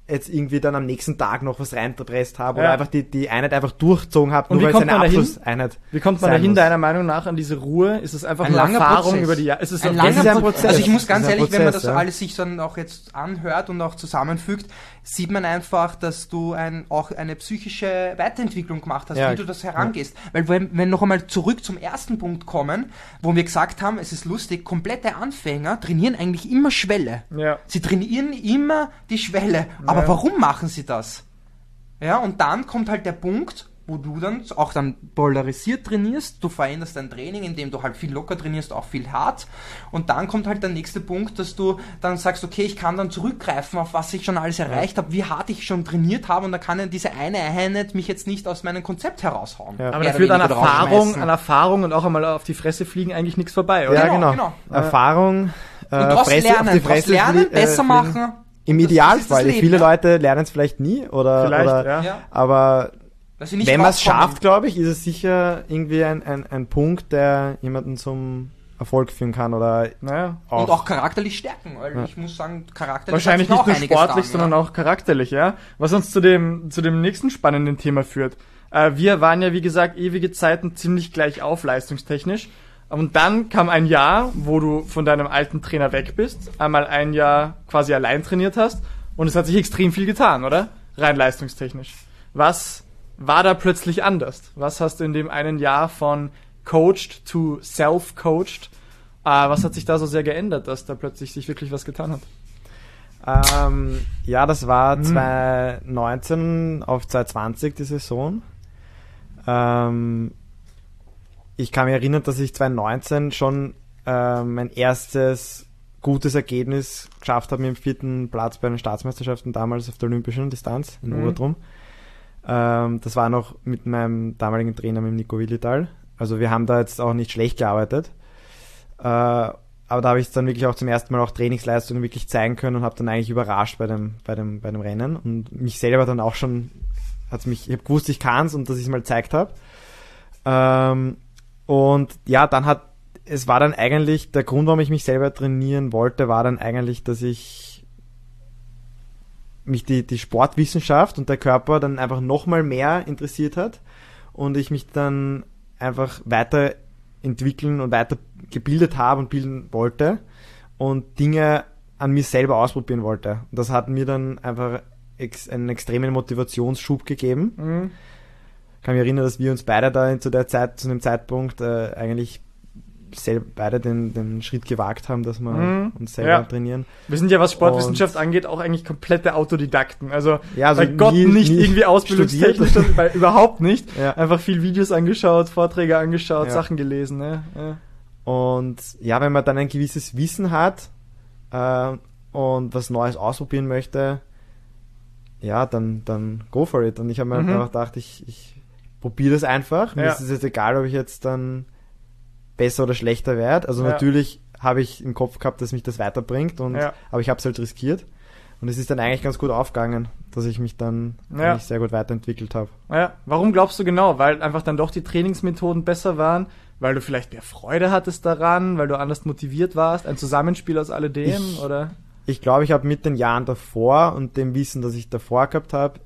jetzt irgendwie dann am nächsten Tag noch was reingepresst habe Ja. oder einfach die, die Einheit einfach durchgezogen habe, Und nur wie weil es kommt eine man dahin? Abschlusseinheit Wie kommt man sein dahin, muss. deiner Meinung nach, an diese Ruhe? Ist es einfach Ein nur langer Erfahrung Prozess. über die Jahre? Ist es Ein auch- langer ist ja ein Pro- Prozess. Also ich muss Das ganz ist ein ehrlich, wenn man das Prozess, ja. alles sich dann auch jetzt anhört und auch zusammenfügt, sieht man einfach, dass du ein, auch eine psychische Weiterentwicklung gemacht hast, Ja. wie du das herangehst. Weil wenn, wenn noch einmal zurück zum ersten Punkt kommen, wo wir gesagt haben, es ist lustig, komplette Anfänger trainieren eigentlich immer Schwelle. Ja. Sie trainieren immer die Schwelle. Aber Ja. warum machen sie das? Ja, und dann kommt halt der Punkt, wo du dann auch dann polarisiert trainierst, du veränderst dein Training, indem du halt viel locker trainierst, auch viel hart, und dann kommt halt der nächste Punkt, dass du dann sagst, okay, ich kann dann zurückgreifen, auf was ich schon alles erreicht habe, wie hart ich schon trainiert habe, und da kann ja diese eine Einheit mich jetzt nicht aus meinem Konzept heraushauen. Ja. Aber Mehr da oder führt an weniger Erfahrung, rausschmeißen. an Erfahrung und auch einmal auf die Fresse fliegen eigentlich nichts vorbei, oder? Ja, Genau, genau. genau. Erfahrung, äh, Und daraus Fresse, lernen, auf die daraus Fresse lernen, flie- äh, besser fliegen. machen. Im Das- das ist Idealfall. das Leben, Viele ja. Leute lernen es vielleicht nie oder, Vielleicht, oder ja. Ja. aber Dass sie nicht wenn man es rauskommen. schafft, glaube ich, ist es sicher irgendwie ein, ein, ein Punkt, der jemanden zum Erfolg führen kann oder Naja. auch. Und auch charakterlich stärken, weil Ja. ich muss sagen, charakterlich Wahrscheinlich hat sich nicht auch nur einiges sportlich, getan, sondern ja. auch charakterlich, ja. Was uns zu dem, zu dem nächsten spannenden Thema führt. Äh, wir waren ja, wie gesagt, ewige Zeiten ziemlich gleich auf, leistungstechnisch. Und dann kam ein Jahr, wo du von deinem alten Trainer weg bist, einmal ein Jahr quasi allein trainiert hast, und es hat sich extrem viel getan, oder? Rein leistungstechnisch. Was war da plötzlich anders? Was hast du in dem einen Jahr von coached to self-coached, äh, was hat sich da so sehr geändert, dass da plötzlich sich wirklich was getan hat? Ähm, ja, das war Mhm. zwanzig neunzehn auf zwanzig zwanzig die Saison. Ähm, ich kann mich erinnern, dass ich zwanzig neunzehn schon ähm, mein erstes gutes Ergebnis geschafft habe mit dem vierten Platz bei den Staatsmeisterschaften damals auf der olympischen Distanz in Mhm. Obertrum. Ähm, das war noch mit meinem damaligen Trainer, mit dem Nico Willital. Also wir haben da jetzt auch nicht schlecht gearbeitet. Äh, aber da habe ich dann wirklich auch zum ersten Mal auch Trainingsleistungen wirklich zeigen können und habe dann eigentlich überrascht bei dem, bei dem, bei dem Rennen und mich selber dann auch schon, hat's mich, ich habe gewusst, ich kann's und dass ich es mal gezeigt habe. Ähm, und ja, dann hat, es war dann eigentlich, der Grund, warum ich mich selber trainieren wollte, war dann eigentlich, dass ich mich die, die Sportwissenschaft und der Körper dann einfach nochmal mehr interessiert hat und ich mich dann einfach weiterentwickeln und weiter gebildet habe und bilden wollte und Dinge an mir selber ausprobieren wollte. Und das hat mir dann einfach ex- einen extremen Motivationsschub gegeben. Mhm. Ich kann mich erinnern, dass wir uns beide da zu der Zeit, zu dem Zeitpunkt äh, eigentlich selber beide den, den Schritt gewagt haben, dass wir Mhm. uns selber Ja. trainieren. Wir sind ja, was Sportwissenschaft angeht, auch eigentlich komplette Autodidakten. Also, Ja, also bei Gott nie- nicht nie irgendwie ausbildungstechnisch, studiert. bei, überhaupt nicht. Ja. Einfach viel Videos angeschaut, Vorträge angeschaut, Ja. Sachen gelesen. Ne? Ja. Und ja, wenn man dann ein gewisses Wissen hat äh, und was Neues ausprobieren möchte, ja, dann, dann go for it. Und ich habe mir Mhm. einfach gedacht, ich, ich probiere das einfach. Mir Ja. ist es jetzt egal, ob ich jetzt dann besser oder schlechter werde. Also Ja. natürlich habe ich im Kopf gehabt, dass mich das weiterbringt, und Ja. aber ich habe es halt riskiert. Und es ist dann eigentlich ganz gut aufgegangen, dass ich mich dann Ja. eigentlich sehr gut weiterentwickelt habe. Ja. Warum glaubst du genau? Weil einfach dann doch die Trainingsmethoden besser waren? Weil du vielleicht mehr Freude hattest daran? Weil du anders motiviert warst? Ein Zusammenspiel aus alledem? Ich- Oder? Ich glaube, ich habe mit den Jahren davor und dem Wissen, das ich davor gehabt habe,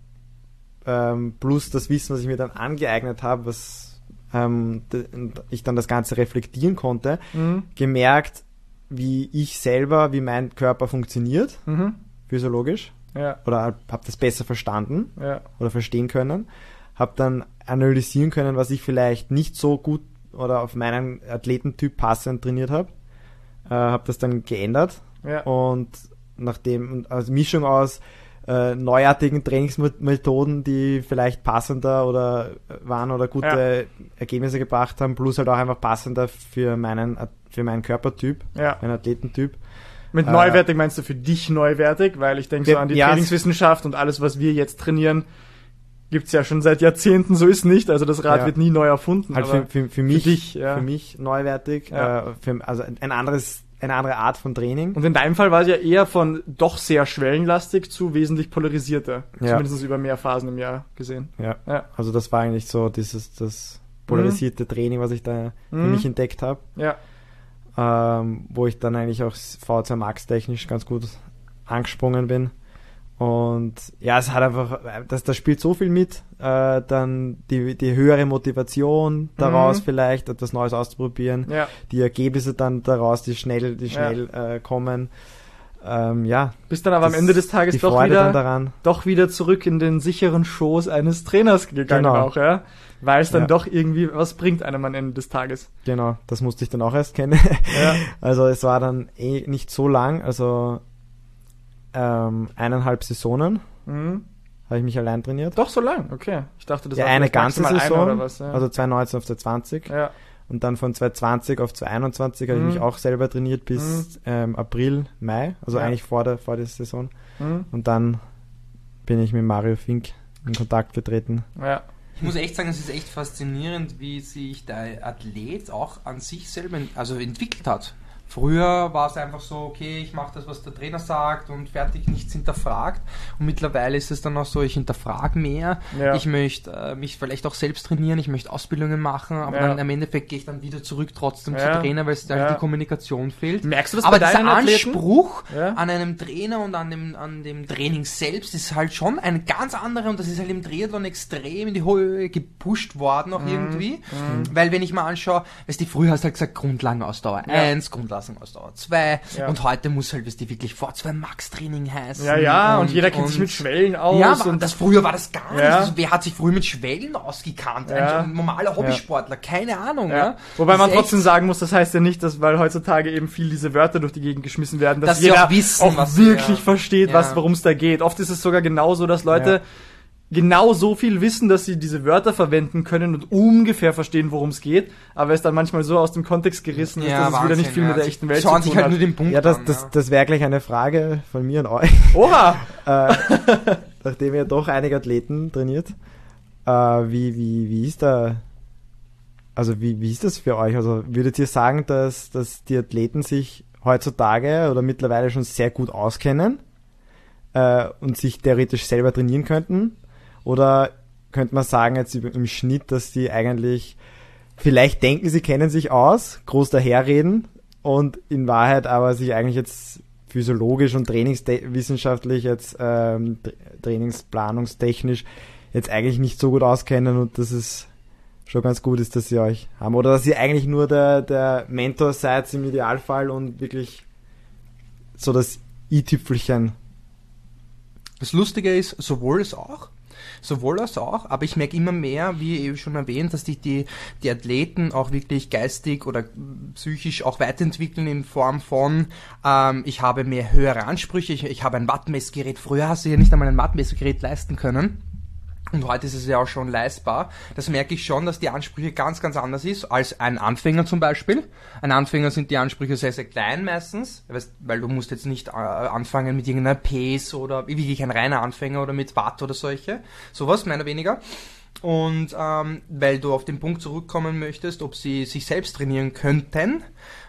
ähm, plus das Wissen, was ich mir dann angeeignet habe, was ähm, d- und ich dann das Ganze reflektieren konnte, Mhm. gemerkt, wie ich selber, wie mein Körper funktioniert, Mhm. physiologisch, Ja. oder habe das besser verstanden Ja. oder verstehen können, habe dann analysieren können, was ich vielleicht nicht so gut oder auf meinen Athletentyp passend trainiert habe, äh, habe das dann geändert. Ja. Und nachdem, also Mischung aus äh, neuartigen Trainingsmethoden, die vielleicht passender oder waren oder gute Ergebnisse gebracht haben, plus halt auch einfach passender für meinen, für meinen Körpertyp, Ja. meinen Athletentyp. Mit Äh, neuwertig meinst du für dich neuwertig? Weil ich denke so Ja, an die ja, Trainingswissenschaft und alles, was wir jetzt trainieren, gibt's ja schon seit Jahrzehnten, so ist nicht. Also das Rad Ja. wird nie neu erfunden. Halt aber für, für, für mich, dich, ja. für mich neuwertig, Ja. äh, für, also ein anderes, eine andere Art von Training. Und in deinem Fall war es ja eher von doch sehr schwellenlastig zu wesentlich polarisierter. Ja. Zumindest über mehr Phasen im Jahr gesehen. Ja. Ja. Also das war eigentlich so dieses, das polarisierte Training, was ich da für Mhm. mich entdeckt habe. Ja. ähm, wo ich dann eigentlich auch V zwei Max technisch ganz gut angesprungen bin. Und ja, es hat einfach, das, das spielt so viel mit, äh, dann die, die höhere Motivation daraus Mhm. vielleicht, etwas Neues auszuprobieren, Ja. die Ergebnisse dann daraus, die schnell, die schnell äh, kommen. Ähm, ja. Bist dann aber am das- Ende des Tages die doch Freude wieder, dann daran. doch wieder zurück in den sicheren Schoß eines Trainers gegangen Genau. auch, ja. Weil es dann Ja. doch irgendwie was bringt einem am Ende des Tages. Genau, das musste ich dann auch erst kennen. Ja. Also es war dann eh nicht so lang, also ähm, eineinhalb Saisonen Mhm. habe ich mich allein trainiert. Doch so lang, okay. Ich dachte, das ja, war eine vielleicht ganze maximal Saison, eine oder was. Ja. also zwanzig neunzehn auf zwanzig zwanzig. ja. Und dann von zwanzig zwanzig auf zwanzig einundzwanzig habe Mhm. ich mich auch selber trainiert bis ähm, April, Mai, also Ja. eigentlich vor der, vor der Saison. Mhm. Und dann bin ich mit Mario Fink in Kontakt getreten. ja. Ich muss echt sagen, es ist echt faszinierend, wie sich der Athlet auch an sich selber also entwickelt hat. Früher war es einfach so, okay, ich mache das, was der Trainer sagt und fertig, nichts hinterfragt. Und mittlerweile ist es dann auch so, ich hinterfrage mehr. Ja. Ich möchte äh, mich vielleicht auch selbst trainieren, ich möchte Ausbildungen machen, aber Ja. dann im Endeffekt gehe ich dann wieder zurück trotzdem Ja. zum Trainer, weil es da Ja. die Kommunikation fehlt. Merkst du das Aber bei dieser deinen Athleten? Anspruch Ja. an einem Trainer und an dem, an dem Training selbst ist halt schon ein ganz anderer und das ist halt im Triathlon extrem in die Höhe gepusht worden Mhm. auch irgendwie. Weil wenn ich mal anschaue, weißt du, früher hast du halt gesagt Grundlagenausdauer Ja. eins, Grundlagenausdauer zwei Ja. und heute muss halt, weißt du, wirklich vor zwei Max-Training heißen. Ja, ja, und, jeder kennt sich mit Schwellen aus. Ja, aber und das früher war das gar nicht. Ja. Also, wer hat sich früher mit Schwellen ausgekannt? Ja. Ein normaler Hobbysportler, keine Ahnung. Ja. Ja. Wobei Das man ist trotzdem echt- sagen muss, das heißt ja nicht, dass, weil heutzutage eben viel diese Wörter durch die Gegend geschmissen werden, dass, Dass sie jeder auch wissen, auch was- wirklich ja. versteht, Ja. was, worum es da geht. Oft ist es sogar genauso, dass Leute Ja. genau so viel wissen, dass sie diese Wörter verwenden können und ungefähr verstehen, worum es geht, aber es dann manchmal so aus dem Kontext gerissen ist, dass es wieder nicht viel mit der echten Welt zu Schauen tun sich halt hat. nur den Punkt Ja, das, an. das, ja. das wäre gleich eine Frage von mir an euch. Oha! äh, nachdem ihr doch einige Athleten trainiert, äh, wie, wie, wie ist da, also wie, wie ist das für euch? Also würdet ihr sagen, dass, dass die Athleten sich heutzutage oder mittlerweile schon sehr gut auskennen äh, und sich theoretisch selber trainieren könnten? Oder könnte man sagen jetzt im Schnitt, dass die eigentlich vielleicht denken, sie kennen sich aus, groß daherreden und in Wahrheit aber sich eigentlich jetzt physiologisch und trainingswissenschaftlich jetzt ähm, tra- trainingsplanungstechnisch jetzt eigentlich nicht so gut auskennen und dass es schon ganz gut ist, dass sie euch haben. Oder dass ihr eigentlich nur der, der Mentor seid im Idealfall und wirklich so das i-Tüpfelchen. Das Lustige ist, sowohl als auch, sowohl als auch, aber ich merke immer mehr, wie eben schon erwähnt, dass sich die, die Athleten auch wirklich geistig oder psychisch auch weiterentwickeln in Form von, ähm, ich habe mehr höhere Ansprüche, ich, ich habe ein Wattmessgerät. Früher hast du ja nicht einmal ein Wattmessgerät leisten können. Und heute ist es ja auch schon leistbar. Das merke ich schon, dass die Ansprüche ganz, ganz anders ist als ein Anfänger zum Beispiel. Ein Anfänger sind die Ansprüche sehr, sehr klein meistens, weil du musst jetzt nicht äh, anfangen mit irgendeiner Pace oder wie wirklich ein reiner Anfänger oder mit Watt oder solche. Sowas, mehr oder weniger. Und ähm, weil du auf den Punkt zurückkommen möchtest, ob sie sich selbst trainieren könnten,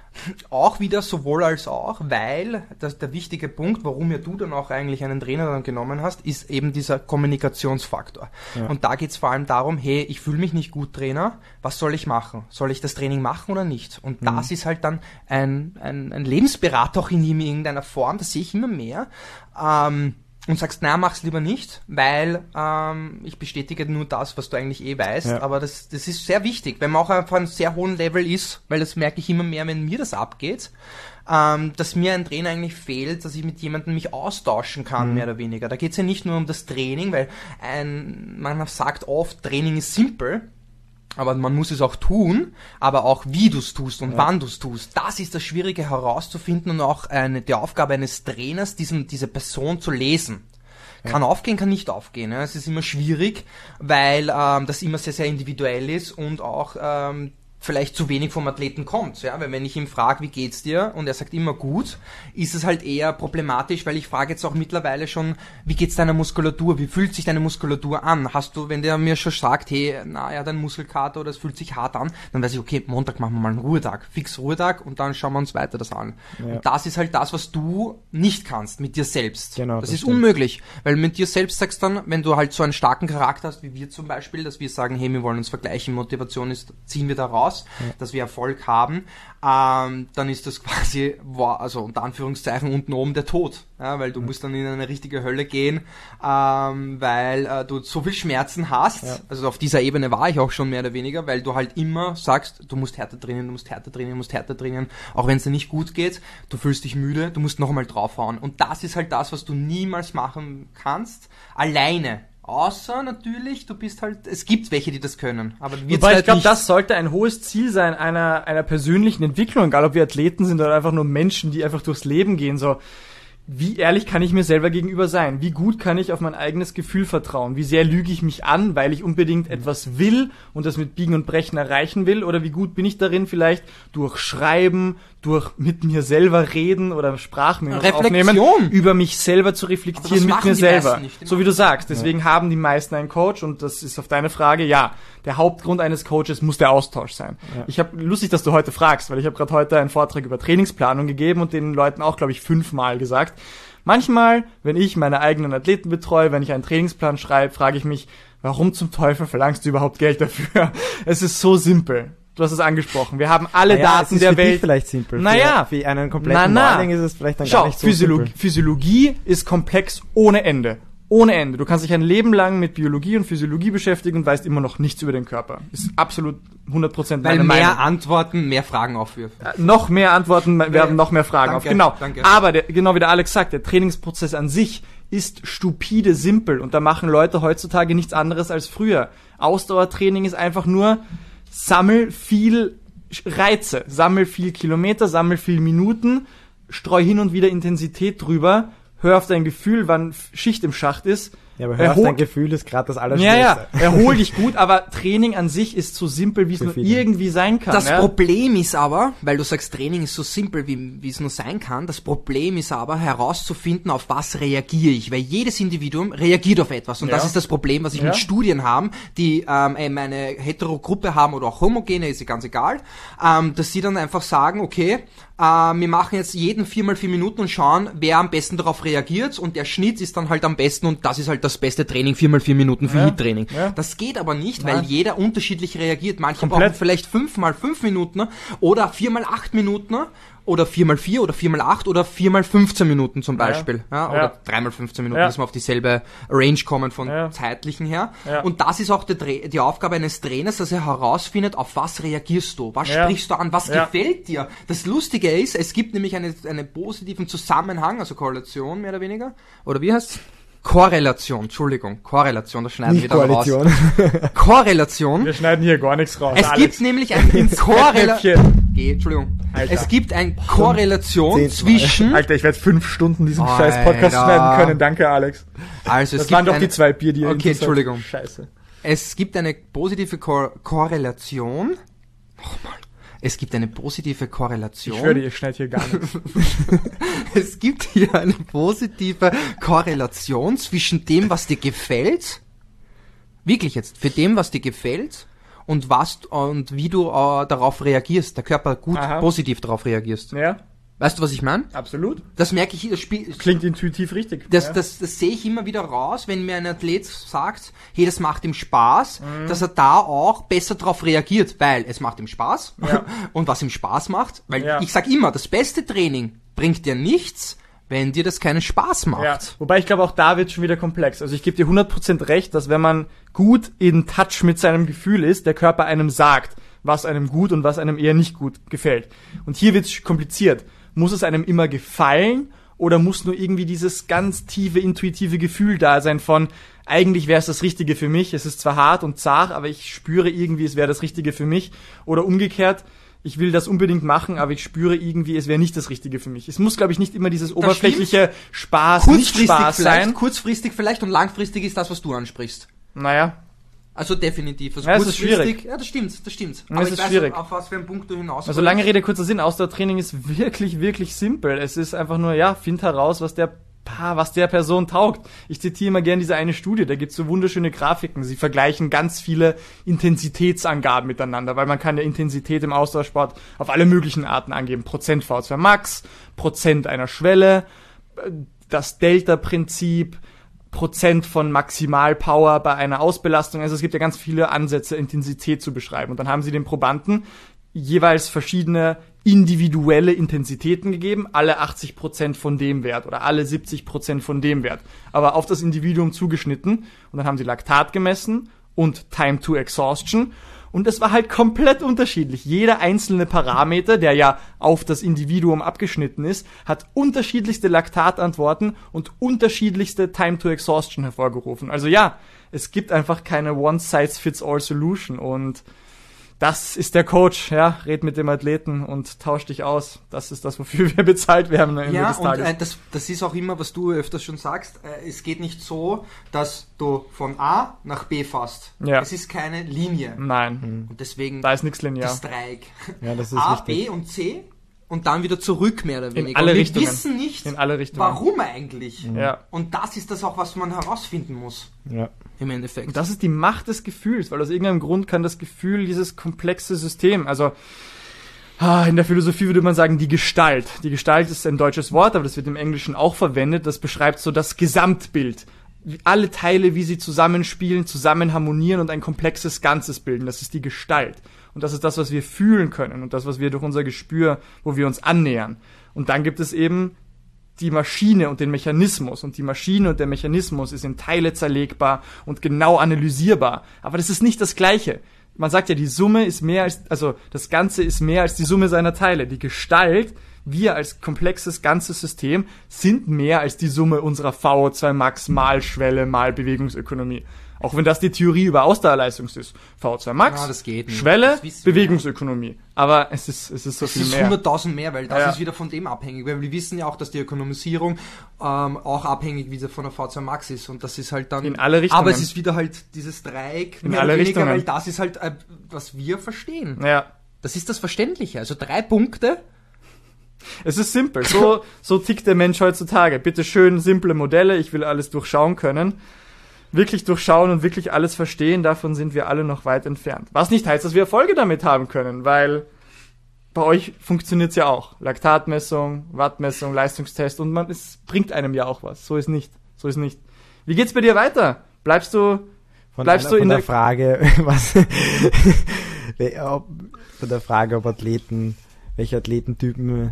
auch wieder sowohl als auch, weil das der wichtige Punkt, warum ja du dann auch eigentlich einen Trainer dann genommen hast, ist eben dieser Kommunikationsfaktor. Ja. Und da geht es vor allem darum, hey, ich fühle mich nicht gut, Trainer, was soll ich machen? Soll ich das Training machen oder nicht? Und Mhm. das ist halt dann ein, ein, ein Lebensberater auch in irgendeiner Form, das sehe ich immer mehr. Ähm, und sagst, na, mach's lieber nicht, weil ähm, ich bestätige nur das, was du eigentlich eh weißt. Ja. Aber das, das ist sehr wichtig, wenn man auch auf einem sehr hohen Level ist, weil das merke ich immer mehr, wenn mir das abgeht, ähm, dass mir ein Trainer eigentlich fehlt, dass ich mit jemandem mich austauschen kann, mehr oder weniger. Da geht's ja nicht nur um das Training, weil ein, man sagt oft, Training ist simpel. Aber man muss es auch tun, aber auch wie du es tust und Ja. wann du es tust. Das ist das Schwierige herauszufinden und auch eine, die Aufgabe eines Trainers, diesen, diese Person zu lesen. Kann aufgehen, kann nicht aufgehen. Ja. Es ist immer schwierig, weil ähm, das immer sehr, sehr individuell ist und auch ähm, vielleicht zu wenig vom Athleten kommt. Ja? Weil wenn ich ihn frage, wie geht's dir? Und er sagt immer gut, ist es halt eher problematisch, weil ich frage jetzt auch mittlerweile schon, wie geht's deiner Muskulatur? Wie fühlt sich deine Muskulatur an? Hast du, wenn der mir schon sagt, hey, na ja, dein Muskelkater oder es fühlt sich hart an, dann weiß ich, okay, Montag machen wir mal einen Ruhetag, fix Ruhetag und dann schauen wir uns weiter das an. Ja. Und das ist halt das, was du nicht kannst mit dir selbst. Genau, das, das ist stimmt. unmöglich, weil mit dir selbst sagst dann, wenn du halt so einen starken Charakter hast, wie wir zum Beispiel, dass wir sagen, hey, wir wollen uns vergleichen, Motivation ist, ziehen wir da raus, aus, ja. dass wir Erfolg haben, ähm, dann ist das quasi, also unter Anführungszeichen unten oben der Tod, ja, weil du mhm. musst dann in eine richtige Hölle gehen, ähm, weil äh, du so viel Schmerzen hast, ja. also auf dieser Ebene war ich auch schon mehr oder weniger, weil du halt immer sagst, du musst härter trainieren, du musst härter trainieren, du musst härter trainieren, auch wenn es dir nicht gut geht, du fühlst dich müde, du musst noch einmal draufhauen und das ist halt das, was du niemals machen kannst, alleine. Außer natürlich, du bist halt, es gibt welche, die das können. Aber Wobei halt ich glaube, das sollte ein hohes Ziel sein einer einer persönlichen Entwicklung, egal ob wir Athleten sind oder einfach nur Menschen, die einfach durchs Leben gehen. So, wie ehrlich kann ich mir selber gegenüber sein? Wie gut kann ich auf mein eigenes Gefühl vertrauen? Wie sehr lüge ich mich an, weil ich unbedingt etwas will und das mit Biegen und Brechen erreichen will? Oder wie gut bin ich darin, vielleicht durch Schreiben, durch mit mir selber reden oder Sprachmemos aufnehmen, über mich selber zu reflektieren mit mir selber. Nicht, so wie du sagst. Deswegen ja. haben die meisten einen Coach und das ist auf deine Frage, ja, der Hauptgrund eines Coaches muss der Austausch sein. Ja. Ich habe lustig, dass du heute fragst, weil ich habe gerade heute einen Vortrag über Trainingsplanung gegeben und den Leuten auch, glaube ich, fünfmal gesagt. Manchmal, wenn ich meine eigenen Athleten betreue, wenn ich einen Trainingsplan schreibe, frage ich mich, warum zum Teufel verlangst du überhaupt Geld dafür? Es ist so simpel. Du hast es angesprochen. Wir haben alle naja, Daten es ist der für Welt. Dich vielleicht simpel. Naja, für, für einen kompletten na, na. Morning ist es vielleicht dann Schau, gar nicht so Physiologie, simpel. Physiologie ist komplex ohne Ende. Ohne Ende. Du kannst dich ein Leben lang mit Biologie und Physiologie beschäftigen und weißt immer noch nichts über den Körper. Ist absolut hundert Prozent meine Weil mehr Meinung. Antworten mehr Fragen aufwirft. Äh, noch mehr Antworten nee. werden noch mehr Fragen danke, auf. Genau. Danke. Aber der, genau wie der Alex sagt, der Trainingsprozess an sich ist stupide simpel und da machen Leute heutzutage nichts anderes als früher. Ausdauertraining ist einfach nur sammel viel Reize, sammel viel Kilometer, sammel viel Minuten, streu hin und wieder Intensität drüber, hör auf dein Gefühl, wann Schicht im Schacht ist. Ja, aber hör auf dein Gefühl ist gerade das Allerschlimmste. Ja, ja, erhol dich gut, aber Training an sich ist so simpel, wie es nur irgendwie sein kann. Das ja? Problem ist aber, weil du sagst, Training ist so simpel, wie, wie es nur sein kann, das Problem ist aber, herauszufinden, auf was reagiere ich, weil jedes Individuum reagiert auf etwas und ja. das ist das Problem, was ich ja. mit Studien habe, die ähm, eine Hetero-Gruppe haben oder auch homogene, ist ja ganz egal, ähm, dass sie dann einfach sagen, okay, äh, wir machen jetzt jeden vier mal vier Minuten und schauen, wer am besten darauf reagiert und der Schnitt ist dann halt am besten und das ist halt das beste Training, vier mal vier Minuten für ja, Hit-Training. Ja. Das geht aber nicht, Nein. weil jeder unterschiedlich reagiert. Manche Komplett. brauchen vielleicht fünf mal fünf Minuten oder vier mal acht Minuten oder vier mal vier oder vier mal acht oder vier mal fünfzehn Minuten zum Beispiel. Ja. Ja, oder ja. drei mal fünfzehn Minuten, ja. dass wir auf dieselbe Range kommen von ja. zeitlichen her. Ja. Und das ist auch die, die Aufgabe eines Trainers, dass er herausfindet, auf was reagierst du, was ja. sprichst du an, was ja. gefällt dir. Das Lustige ist, es gibt nämlich einen, einen positiven Zusammenhang, also Korrelation mehr oder weniger, oder wie heißt's? Korrelation, Entschuldigung, Korrelation, das schneiden Nicht wir dann raus. Korrelation. Wir schneiden hier gar nichts raus. Es Alex. gibt nämlich ein Korrelation. Geh, Entschuldigung. Alter. Es gibt eine Korrelation zwischen. Alter, ich werde fünf Stunden diesen Alter. scheiß Podcast schneiden können. Danke, Alex. Also es das gibt waren doch eine, die zwei Bier, die Okay, Entschuldigung. Scheiße. Es gibt eine positive Kor- Korrelation. Nochmal. Es gibt eine positive Korrelation. Ich schwöre dir, ich schneide hier gar nichts. Es gibt hier eine positive Korrelation zwischen dem, was dir gefällt, wirklich jetzt, für dem, was dir gefällt und was und wie du äh, darauf reagierst, der Körper gut Aha. positiv darauf reagierst. Ja. Weißt du, was ich meine? Absolut. Das merke ich, das Spiel. Klingt intuitiv richtig. Das, ja. das, das, das sehe ich immer wieder raus, wenn mir ein Athlet sagt, hey, das macht ihm Spaß, mhm. dass er da auch besser drauf reagiert, weil es macht ihm Spaß. Ja. Und was ihm Spaß macht, weil ja. ich sag immer, das beste Training bringt dir nichts, wenn dir das keinen Spaß macht. Ja. Wobei ich glaube, auch da wird schon wieder komplex. Also ich gebe dir hundert Prozent recht, dass wenn man gut in Touch mit seinem Gefühl ist, der Körper einem sagt, was einem gut und was einem eher nicht gut gefällt. Und hier wird es kompliziert. Muss es einem immer gefallen oder muss nur irgendwie dieses ganz tiefe, intuitive Gefühl da sein von, eigentlich wäre es das Richtige für mich, es ist zwar hart und zart, aber ich spüre irgendwie, es wäre das Richtige für mich. Oder umgekehrt, ich will das unbedingt machen, aber ich spüre irgendwie, es wäre nicht das Richtige für mich. Es muss, glaube ich, nicht immer dieses oberflächliche Spaß, nicht Spaß sein. Kurzfristig vielleicht und langfristig ist das, was du ansprichst. Naja. Also definitiv. Also ja, das ist schwierig. Ja, das stimmt, das stimmt. Aber das ist schwierig. Auf was für einen Punkt du hinaus Also lange Rede, kurzer Sinn, Ausdauertraining ist wirklich, wirklich simpel. Es ist einfach nur, ja, find heraus, was der was der Person taugt. Ich zitiere immer gerne diese eine Studie, da gibt's so wunderschöne Grafiken. Sie vergleichen ganz viele Intensitätsangaben miteinander, weil man kann ja Intensität im Ausdauersport auf alle möglichen Arten angeben. Prozent V zwei Max, Prozent einer Schwelle, das Delta-Prinzip, Prozent von Maximalpower bei einer Ausbelastung. Also es gibt ja ganz viele Ansätze, Intensität zu beschreiben. Und dann haben sie den Probanden jeweils verschiedene individuelle Intensitäten gegeben, alle achtzig Prozent von dem Wert oder alle siebzig Prozent von dem Wert, aber auf das Individuum zugeschnitten. Und dann haben sie Laktat gemessen und Time to Exhaustion. Und es war halt komplett unterschiedlich. Jeder einzelne Parameter, der ja auf das Individuum abgeschnitten ist, hat unterschiedlichste Laktatantworten und unterschiedlichste Time to Exhaustion hervorgerufen. Also ja, es gibt einfach keine One-Size-Fits-All-Solution und das ist der Coach, ja, red mit dem Athleten und tausch dich aus. Das ist das, wofür wir bezahlt werden am Ende ja, des und Tages. äh, das, das ist auch immer, was du öfters schon sagst, äh, es geht nicht so, dass du von A nach B fährst. Ja. Es ist keine Linie. Nein, Und deswegen da ist nichts linear. das Dreieck. Ja, das ist A, wichtig. B und C und dann wieder zurück, mehr oder weniger. alle und wir Richtungen. wissen nicht, In alle Richtungen. warum eigentlich. Ja. Und das ist das auch, was man herausfinden muss, Ja. im Endeffekt. Und das ist die Macht des Gefühls, weil aus irgendeinem Grund kann das Gefühl dieses komplexe System, also ah, in der Philosophie würde man sagen, die Gestalt. Die Gestalt ist ein deutsches Wort, aber das wird im Englischen auch verwendet. Das beschreibt so das Gesamtbild. Wie alle Teile, wie sie zusammenspielen, zusammen harmonieren und ein komplexes Ganzes bilden. Das ist die Gestalt. Und das ist das, was wir fühlen können und das, was wir durch unser Gespür, wo wir uns annähern. Und dann gibt es eben die Maschine und den Mechanismus. Und die Maschine und der Mechanismus ist in Teile zerlegbar und genau analysierbar. Aber das ist nicht das Gleiche. Man sagt ja, die Summe ist mehr als, also das Ganze ist mehr als die Summe seiner Teile. Die Gestalt, wir als komplexes ganzes System, sind mehr als die Summe unserer V O zwei Max mal Schwelle mal Bewegungsökonomie. Auch wenn das die Theorie über Ausdauerleistung ist. V O zwei Max, Ja, das geht nicht. Schwelle, Das wissen wir. Bewegungsökonomie. Aber es ist, es ist so Es viel ist mehr. hunderttausend mehr, weil das Ja. ist wieder von dem abhängig, weil wir wissen ja auch, dass die Ökonomisierung ähm, auch abhängig wieder von der V zwei Max ist und das ist halt dann... In alle Richtungen. Aber es ist wieder halt dieses Dreieck, In mehr alle oder weniger, Richtungen. weil das ist halt, äh, was wir verstehen. Ja. Das ist das Verständliche. Also drei Punkte. Es ist simpel. So, so tickt der Mensch heutzutage. Bitte schön simple Modelle. Ich will alles durchschauen können. Wirklich durchschauen und wirklich alles verstehen. Davon sind wir alle noch weit entfernt. Was nicht heißt, dass wir Erfolge damit haben können, weil bei euch funktioniert's ja auch. Laktatmessung, Wattmessung, Leistungstest und man, es bringt einem ja auch was. So ist nicht. So ist nicht. Wie geht's bei dir weiter? Bleibst du, Von, bleibst einer, du von in der der, Frage, was, ob, von der Frage, ob Athleten, welche Athletentypen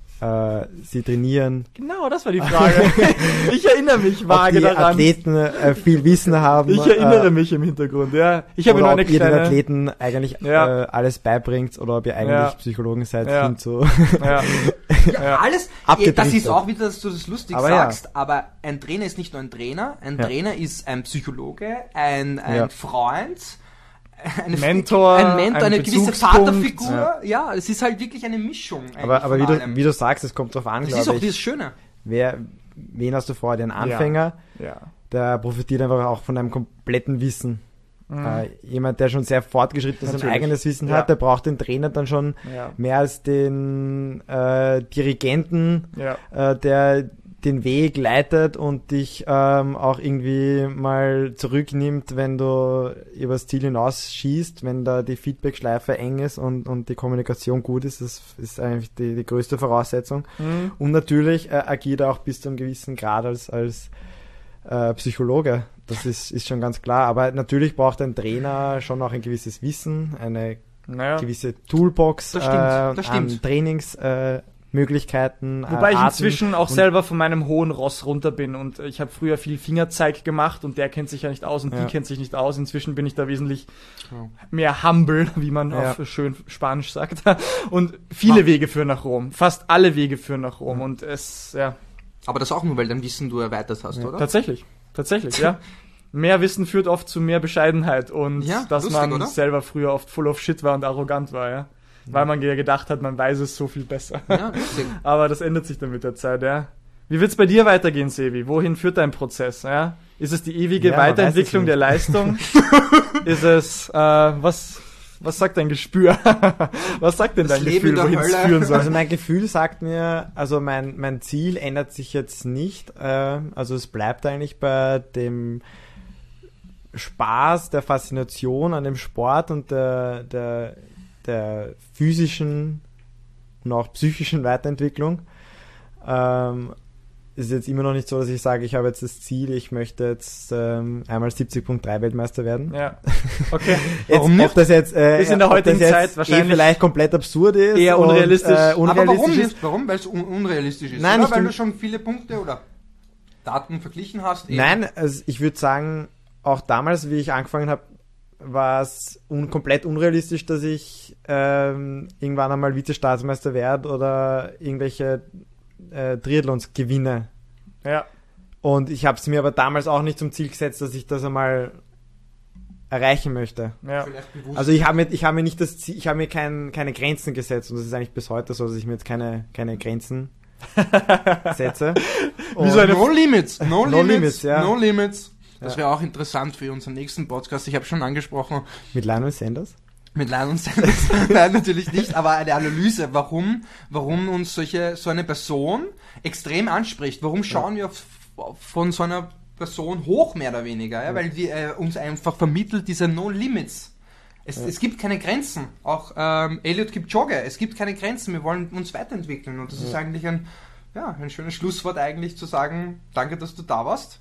äh, sie trainieren, Genau, das war die Frage. Ich erinnere mich ob vage die daran. Athleten äh, viel Wissen haben. Ich erinnere äh, mich im Hintergrund, ja. Ich habe oder nur ob eine ihr den kleine... Athleten eigentlich Ja. äh, alles beibringt oder ob ihr eigentlich Ja. Psychologen seid. Ja. Sind so. Ja. Ja, Ja. alles. Abgedriftet. Das ist auch wieder, dass du das lustig Aber ja. sagst, aber ein Trainer ist nicht nur ein Trainer, ein Ja. Trainer ist ein Psychologe, ein, ein Ja. Freund, eine Mentor, ein Mentor, ein eine gewisse Bezugspunkt. Vaterfigur. Ja. ja, es ist halt wirklich eine Mischung. eigentlich aber aber wie von du, allem. wie du sagst, es kommt drauf an, Das glaube ist auch ich. das Schöne. Wer, wen hast du vor? Den Anfänger? Ja. Der profitiert einfach auch von einem kompletten Wissen. Äh, jemand, der schon sehr fortgeschritten sein Natürlich. eigenes Wissen Ja. hat, der braucht den Trainer dann schon Ja. mehr als den äh, Dirigenten, Ja. äh, der den Weg leitet und dich ähm, auch irgendwie mal zurücknimmt, wenn du übers Ziel hinaus schießt, wenn da die Feedback-Schleife eng ist und, und die Kommunikation gut ist. Das ist eigentlich die, die größte Voraussetzung. Mhm. Und natürlich äh, agiert er auch bis zu einem gewissen Grad als, als äh, Psychologe. Das ist, ist schon ganz klar. Aber natürlich braucht ein Trainer schon auch ein gewisses Wissen, eine Naja. gewisse Toolbox Das stimmt, äh, das an stimmt. Trainingsmöglichkeiten. Äh, Möglichkeiten, Wobei äh, ich Arten. inzwischen auch Und- selber von meinem hohen Ross runter bin und ich habe früher viel Fingerzeig gemacht und der kennt sich ja nicht aus und Ja. die kennt sich nicht aus. Inzwischen bin ich da wesentlich Ja. mehr humble, wie man Ja. auf schön Spanisch sagt. Und viele Wege führen nach Rom. Fast alle Wege führen nach Rom und es, ja, Aber das auch nur, weil dein Wissen du erweitert hast, oder? tatsächlich, tatsächlich, ja. Mehr Wissen führt oft zu mehr Bescheidenheit und Ja, dass lustig, man oder? selber früher oft full of shit war und arrogant war, ja. Weil man ja gedacht hat, man weiß es so viel besser. Ja, lustig. Aber das ändert sich dann mit der Zeit, ja. Wie wird's bei dir weitergehen, Sevi? Wohin führt dein Prozess, ja? Ist es die ewige Ja, man Weiterentwicklung weiß der es Leistung? Ist es, äh, was, was sagt dein Gespür? Was sagt denn Das dein Leben in Gefühl, der wohin es Hölle. führen soll? Also mein Gefühl sagt mir, also mein, mein Ziel ändert sich jetzt nicht. Äh, also es bleibt eigentlich bei dem Spaß, der Faszination an dem Sport und der, der, der physischen und auch psychischen Weiterentwicklung. Ähm, ist jetzt immer noch nicht so, dass ich sage, ich habe jetzt das Ziel, ich möchte jetzt ähm, einmal siebzig Punkt drei Weltmeister werden. Ja. Okay. Jetzt, Warum nicht? Ob das jetzt, äh, Ist in der ob heutigen das jetzt Zeit wahrscheinlich eh vielleicht komplett absurd ist. eher und, unrealistisch. äh, Aber unrealistisch warum ist. nicht? Warum? Weil es un unrealistisch ist. Nein, oder? ich Weil bin- du schon viele Punkte oder Daten verglichen hast. eben. Nein, also ich würde sagen, auch damals, wie ich angefangen habe, war es un komplett unrealistisch, dass ich ähm, irgendwann einmal Vize-Staatsmeister werde oder irgendwelche äh, Triathlons gewinne. Ja. Und ich habe es mir aber damals auch nicht zum Ziel gesetzt, dass ich das einmal erreichen möchte. Ja. Vielleicht bewusst. Also ich habe mir, ich habe mir nicht das Ziel, ich habe mir kein, keine Grenzen gesetzt und das ist eigentlich bis heute so, dass ich mir jetzt keine, keine Grenzen setze. Wie so eine- No Limits, no, No Limits, Limits, ja. no Limits. Das Ja. wäre auch interessant für unseren nächsten Podcast. Ich habe schon angesprochen, Mit Lionel Sanders? mit Lionel Sanders. Nein, natürlich nicht, aber eine Analyse, warum, warum uns solche, so eine Person extrem anspricht. Warum schauen wir auf, auf, von so einer Person hoch, mehr oder weniger, ja? Weil die äh, uns einfach vermittelt diese No Limits. Es, es gibt keine Grenzen. Auch ähm, Eliud Kipchoge, es gibt keine Grenzen. Wir wollen uns weiterentwickeln und das ist eigentlich ein, ja, ein schönes Schlusswort eigentlich zu sagen, danke, dass du da warst.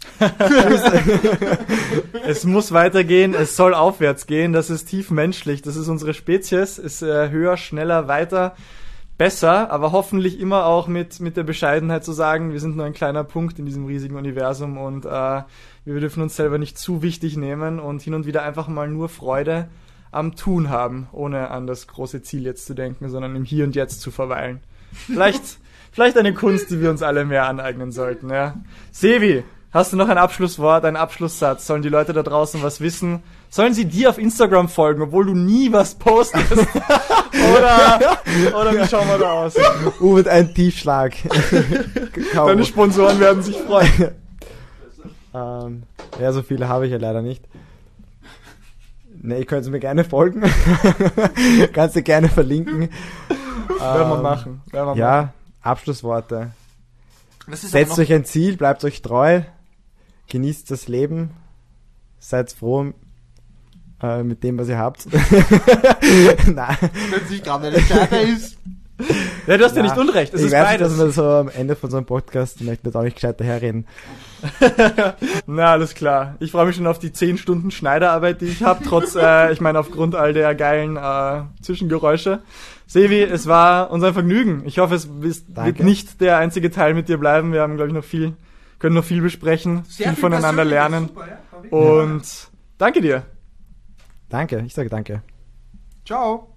Es muss weitergehen, es soll aufwärts gehen, das ist tief menschlich, das ist unsere Spezies, ist äh, höher, schneller, weiter, besser, aber hoffentlich immer auch mit, mit der Bescheidenheit zu sagen, wir sind nur ein kleiner Punkt in diesem riesigen Universum und äh, wir dürfen uns selber nicht zu wichtig nehmen und hin und wieder einfach mal nur Freude am Tun haben, ohne an das große Ziel jetzt zu denken, sondern im Hier und Jetzt zu verweilen. Vielleicht, vielleicht eine Kunst, die wir uns alle mehr aneignen sollten, ja. Sevi, hast du noch ein Abschlusswort, einen Abschlusssatz? Sollen die Leute da draußen was wissen? Sollen sie dir auf Instagram folgen, obwohl du nie was postest? oder, oder wie schauen wir da aus? Uh, mit einem Tiefschlag. Deine Sponsoren werden sich freuen. ähm, ja, so viele habe ich ja leider nicht. Ne, ihr könnt mir gerne folgen. Kannst du gerne verlinken. Werden wir Ähm, machen. Werden wir machen. Ja, Abschlussworte. Das ist Setzt aber noch- euch ein Ziel, bleibt euch treu, genießt das Leben, seid froh äh, mit dem, was ihr habt. Nein, wenn sich gerade eine Scheibe ist. Ja, du hast ja, Ja, nicht Unrecht, es ich ist weiß beides. nicht, dass wir so am Ende von so einem Podcast möchten jetzt auch nicht gescheit daherreden. Na, alles klar. Ich freue mich schon auf die zehn Stunden Schneiderarbeit, die ich habe, trotz, äh, ich meine, aufgrund all der geilen äh, Zwischengeräusche. Sevi, es war uns ein Vergnügen. Ich hoffe, es ist, wird Danke. nicht der einzige Teil mit dir bleiben. Wir haben, glaube ich, noch viel, können noch viel besprechen, Sehr viel voneinander persönlich, lernen. super, ja. Und danke dir. Danke, ich sage danke. Ciao.